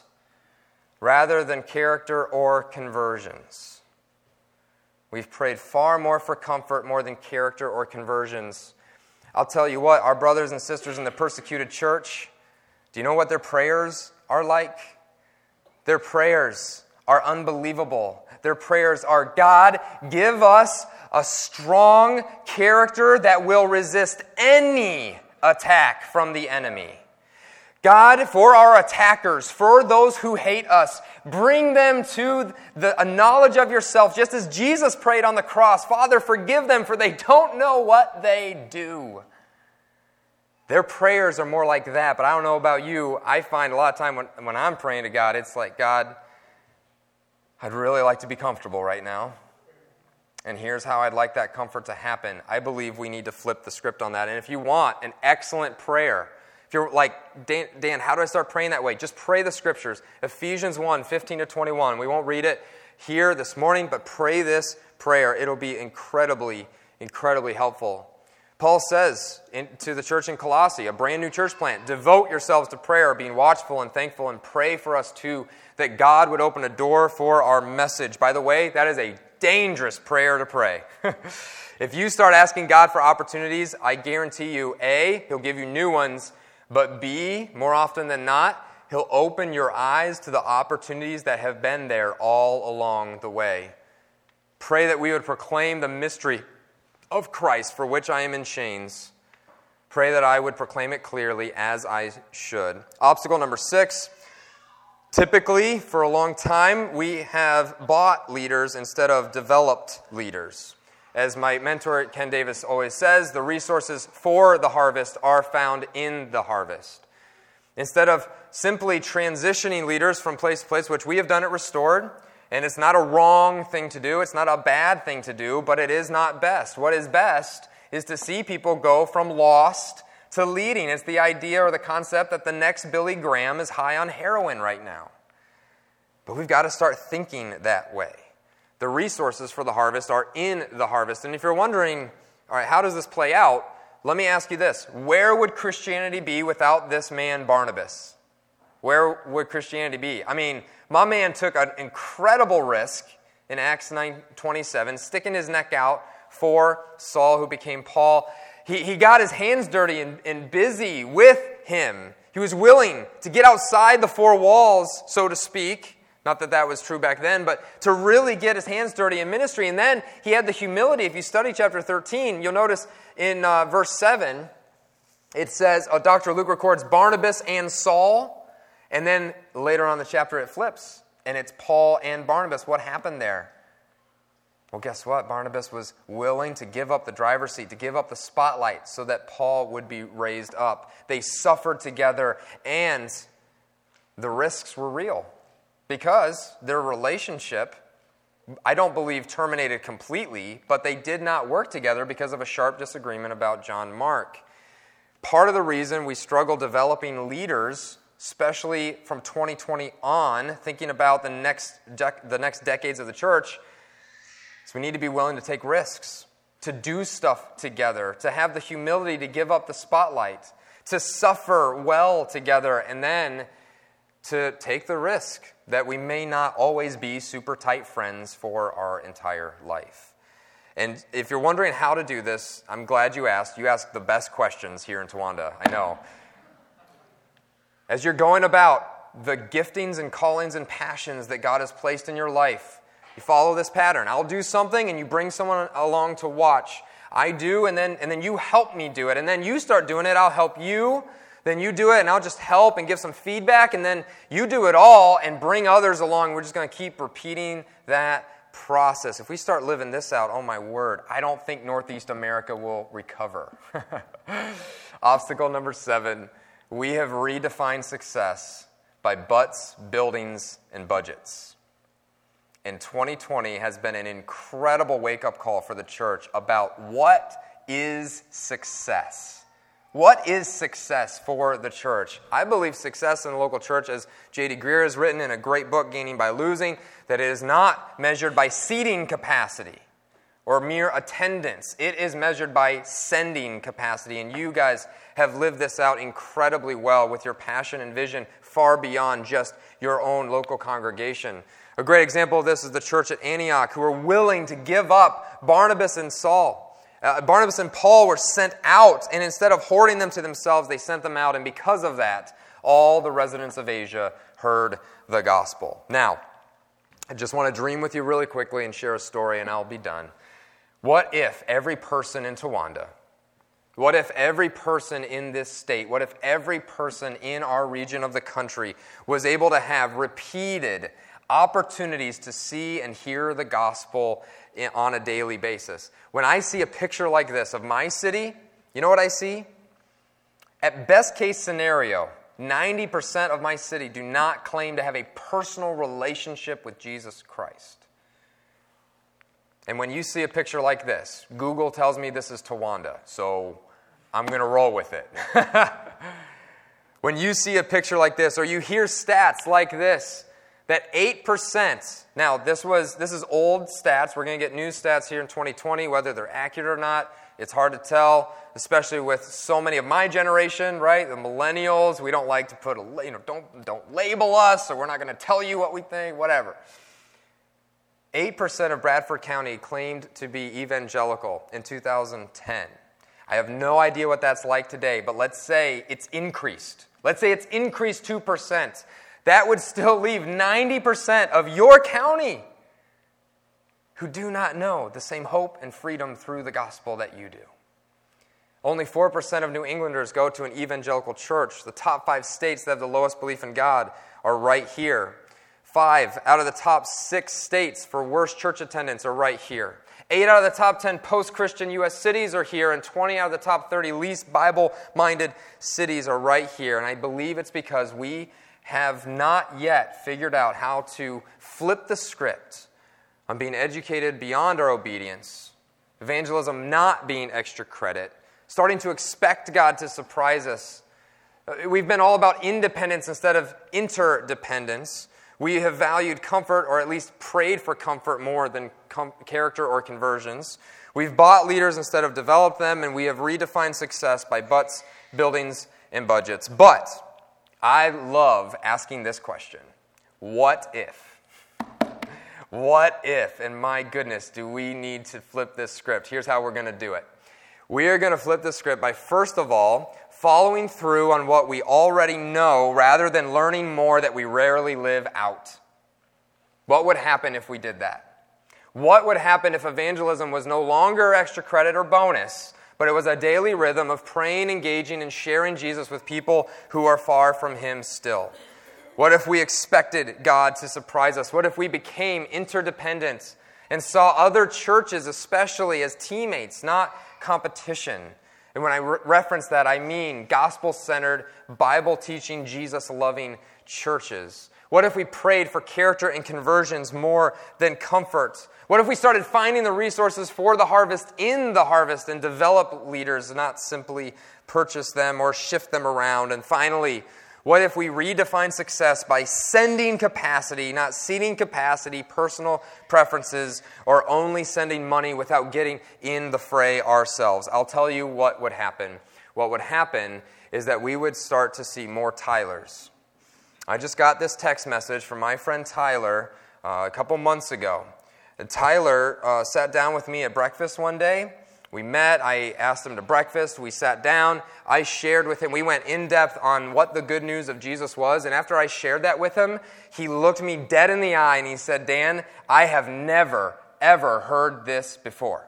rather than character or conversions. We've prayed far more for comfort more than character or conversions. I'll tell you what, our brothers and sisters in the persecuted church, do you know what their prayers are like? Their prayers are unbelievable. Their prayers are, God, give us a strong character that will resist any attack from the enemy. God, for our attackers, for those who hate us, bring them to a knowledge of yourself, just as Jesus prayed on the cross. Father, forgive them, for they don't know what they do. Their prayers are more like that, but I don't know about you. I find a lot of time when I'm praying to God, it's like, God, I'd really like to be comfortable right now. And here's how I'd like that comfort to happen. I believe we need to flip the script on that. And if you want an excellent prayer, if you're like, Dan, how do I start praying that way? Just pray the scriptures. Ephesians 1, 15 to 21. We won't read it here this morning, but pray this prayer. It'll be incredibly, incredibly helpful. Paul says to the church in Colossae, a brand new church plant, devote yourselves to prayer, being watchful and thankful, and pray for us too, that God would open a door for our message. By the way, that is a dangerous prayer to pray. If you start asking God for opportunities, I guarantee you, A, He'll give you new ones, but B, more often than not, He'll open your eyes to the opportunities that have been there all along the way. Pray that we would proclaim the mystery of Christ, for which I am in chains. Pray that I would proclaim it clearly as I should. Obstacle number 6. Typically, for a long time, we have bought leaders instead of developed leaders. As my mentor, Ken Davis, always says, the resources for the harvest are found in the harvest. Instead of simply transitioning leaders from place to place, which we have done at Restored, and it's not a wrong thing to do, it's not a bad thing to do, but it is not best. What is best is to see people go from lost to leading. It's the idea or the concept that the next Billy Graham is high on heroin right now. But we've got to start thinking that way. The resources for the harvest are in the harvest. And if you're wondering, all right, how does this play out? Let me ask you this. Where would Christianity be without this man Barnabas? Where would Christianity be? I mean, my man took an incredible risk in Acts 9:27, sticking his neck out for Saul, who became Paul. He got his hands dirty and busy with him. He was willing to get outside the four walls, so to speak. Not that that was true back then, but to really get his hands dirty in ministry. And then he had the humility. If you study chapter 13, you'll notice in verse 7, it says, Dr. Luke records Barnabas and Saul. And then later on in the chapter it flips, and it's Paul and Barnabas. What happened there? Well, guess what? Barnabas was willing to give up the driver's seat, to give up the spotlight so that Paul would be raised up. They suffered together, and the risks were real because their relationship, I don't believe, terminated completely, but they did not work together because of a sharp disagreement about John Mark. Part of the reason we struggle developing leaders, especially from 2020 on, thinking about the next decades of the church, is we need to be willing to take risks, to do stuff together, to have the humility to give up the spotlight, to suffer well together, and then to take the risk that we may not always be super tight friends for our entire life. And if you're wondering how to do this, I'm glad you asked. You asked the best questions here in Towanda, I know. As you're going about the giftings and callings and passions that God has placed in your life, you follow this pattern. I'll do something and you bring someone along to watch. I do, and then you help me do it. And then you start doing it, I'll help you. Then you do it, and I'll just help and give some feedback. And then you do it all and bring others along. We're just going to keep repeating that process. If we start living this out, oh my word, I don't think Northeast America will recover. Obstacle number 7. We have redefined success by butts, buildings, and budgets. And 2020 has been an incredible wake-up call for the church about what is success. What is success for the church? I believe success in the local church, as J.D. Greer has written in a great book, Gaining by Losing, that it is not measured by seating capacity or mere attendance. It is measured by sending capacity. And you guys have lived this out incredibly well with your passion and vision far beyond just your own local congregation. A great example of this is the church at Antioch, who were willing to give up Barnabas and Saul. Barnabas and Paul were sent out, and instead of hoarding them to themselves, they sent them out. And because of that, all the residents of Asia heard the gospel. Now, I just want to dream with you really quickly and share a story, and I'll be done. What if every person in Towanda What if every person in this state, what if every person in our region of the country was able to have repeated opportunities to see and hear the gospel on a daily basis? When I see a picture like this of my city, you know what I see? At best case scenario, 90% of my city do not claim to have a personal relationship with Jesus Christ. And when you see a picture like this, Google tells me this is Towanda, so I'm going to roll with it. When you see a picture like this, or you hear stats like this, that 8%, now this is old stats, we're going to get new stats here in 2020, whether they're accurate or not, it's hard to tell, especially with so many of my generation, right? The millennials, we don't like to put don't label us, so we're not going to tell you what we think, whatever. 8% of Bradford County claimed to be evangelical in 2010. I have no idea what that's like today, but let's say it's increased. Let's say it's increased 2%. That would still leave 90% of your county who do not know the same hope and freedom through the gospel that you do. Only 4% of New Englanders go to an evangelical church. The top 5 states that have the lowest belief in God are right here. 5 out of the top 6 states for worst church attendance are right here. 8 out of the top 10 post-Christian U.S. cities are here, and 20 out of the top 30 least Bible-minded cities are right here. And I believe it's because we have not yet figured out how to flip the script on being educated beyond our obedience, evangelism not being extra credit, starting to expect God to surprise us. We've been all about independence instead of interdependence. We have valued comfort, or at least prayed for comfort, more than character or conversions. We've bought leaders instead of developed them, and we have redefined success by butts, buildings, and budgets. But I love asking this question. What if? What if? And my goodness, do we need to flip this script? Here's how we're going to do it. We are going to flip the script by, first of all, following through on what we already know rather than learning more that we rarely live out. What would happen if we did that? What would happen if evangelism was no longer extra credit or bonus, but it was a daily rhythm of praying, engaging, and sharing Jesus with people who are far from Him still? What if we expected God to surprise us? What if we became interdependent and saw other churches especially as teammates, not competition? And when I reference that, I mean gospel-centered, Bible-teaching, Jesus-loving churches. What if we prayed for character and conversions more than comfort? What if we started finding the resources for the harvest in the harvest and develop leaders, not simply purchase them or shift them around? And finally, what if we redefine success by sending capacity, not seeding capacity, personal preferences, or only sending money without getting in the fray ourselves? I'll tell you what would happen. What would happen is that we would start to see more Tylers. I just got this text message from my friend Tyler a couple months ago. Tyler sat down with me at breakfast one day. We met, I asked him to breakfast, we sat down, I shared with him, we went in depth on what the good news of Jesus was, and after I shared that with him, he looked me dead in the eye and he said, Dan, I have never, ever heard this before.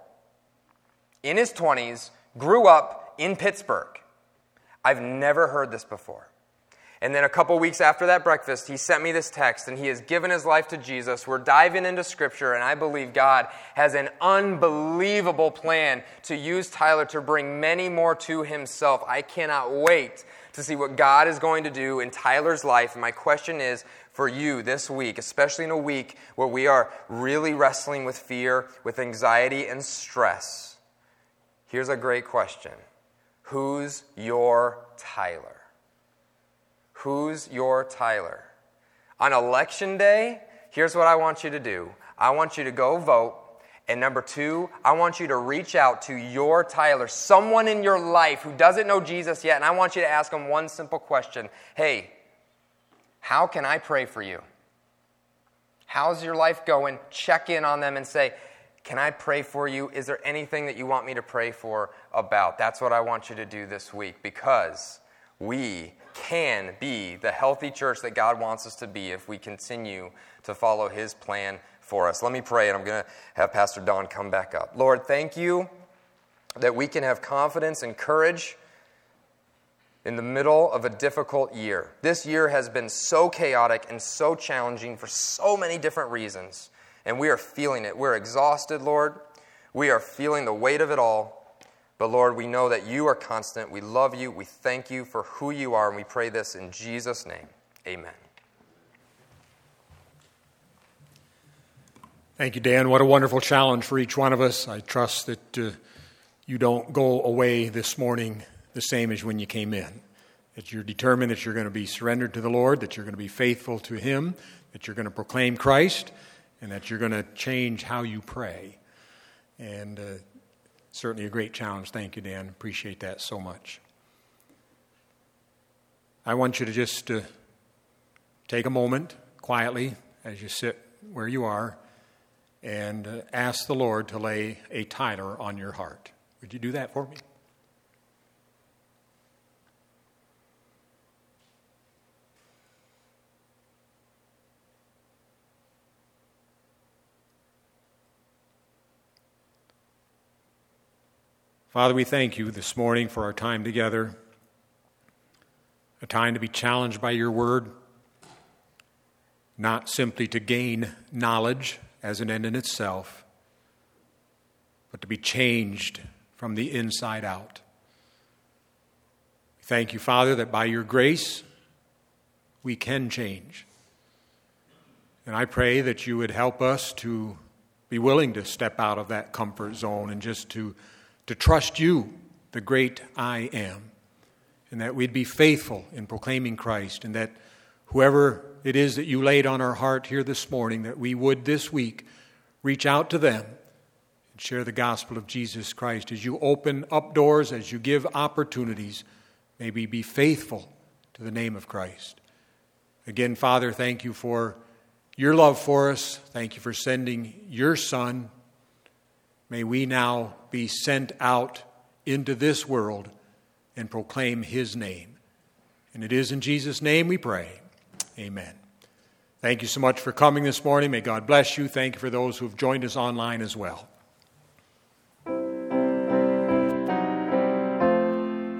In his 20s, grew up in Pittsburgh. I've never heard this before. And then a couple weeks after that breakfast, he sent me this text, and he has given his life to Jesus. We're diving into Scripture, and I believe God has an unbelievable plan to use Tyler to bring many more to Himself. I cannot wait to see what God is going to do in Tyler's life. And my question is for you this week, especially in a week where we are really wrestling with fear, with anxiety, and stress. Here's a great question. Who's your Tyler? Who's your Tyler? On election day, here's what I want you to do. I want you to go vote. And number 2, I want you to reach out to your Tyler, someone in your life who doesn't know Jesus yet, and I want you to ask them one simple question. Hey, how can I pray for you? How's your life going? Check in on them and say, can I pray for you? Is there anything that you want me to pray for about? That's what I want you to do this week, because we can be the healthy church that God wants us to be if we continue to follow His plan for us. Let me pray, and I'm going to have Pastor Don come back up. Lord, thank you that we can have confidence and courage in the middle of a difficult year. This year has been so chaotic and so challenging for so many different reasons, and we are feeling it. We're exhausted, Lord. We are feeling the weight of it all. But Lord, we know that you are constant. We love you. We thank you for who you are, and we pray this in Jesus' name. Amen. Thank you, Dan. What a wonderful challenge for each one of us. I trust that you don't go away this morning the same as when you came in, that you're determined that you're going to be surrendered to the Lord, that you're going to be faithful to Him, that you're going to proclaim Christ, and that you're going to change how you pray. And certainly a great challenge. Thank you, Dan. Appreciate that so much. I want you to just take a moment quietly as you sit where you are and ask the Lord to lay a titler on your heart. Would you do that for me? Father, we thank you this morning for our time together, a time to be challenged by your word, not simply to gain knowledge as an end in itself, but to be changed from the inside out. Thank you, Father, that by your grace we can change. And I pray that you would help us to be willing to step out of that comfort zone and just to trust you, the great I am, and that we'd be faithful in proclaiming Christ, and that whoever it is that you laid on our heart here this morning, that we would this week reach out to them and share the gospel of Jesus Christ. As you open up doors, as you give opportunities, may we be faithful to the name of Christ. Again, Father, thank you for your love for us. Thank you for sending your Son. May we now be sent out into this world and proclaim his name. And it is in Jesus' name we pray. Amen. Thank you so much for coming this morning. May God bless you. Thank you for those who have joined us online as well.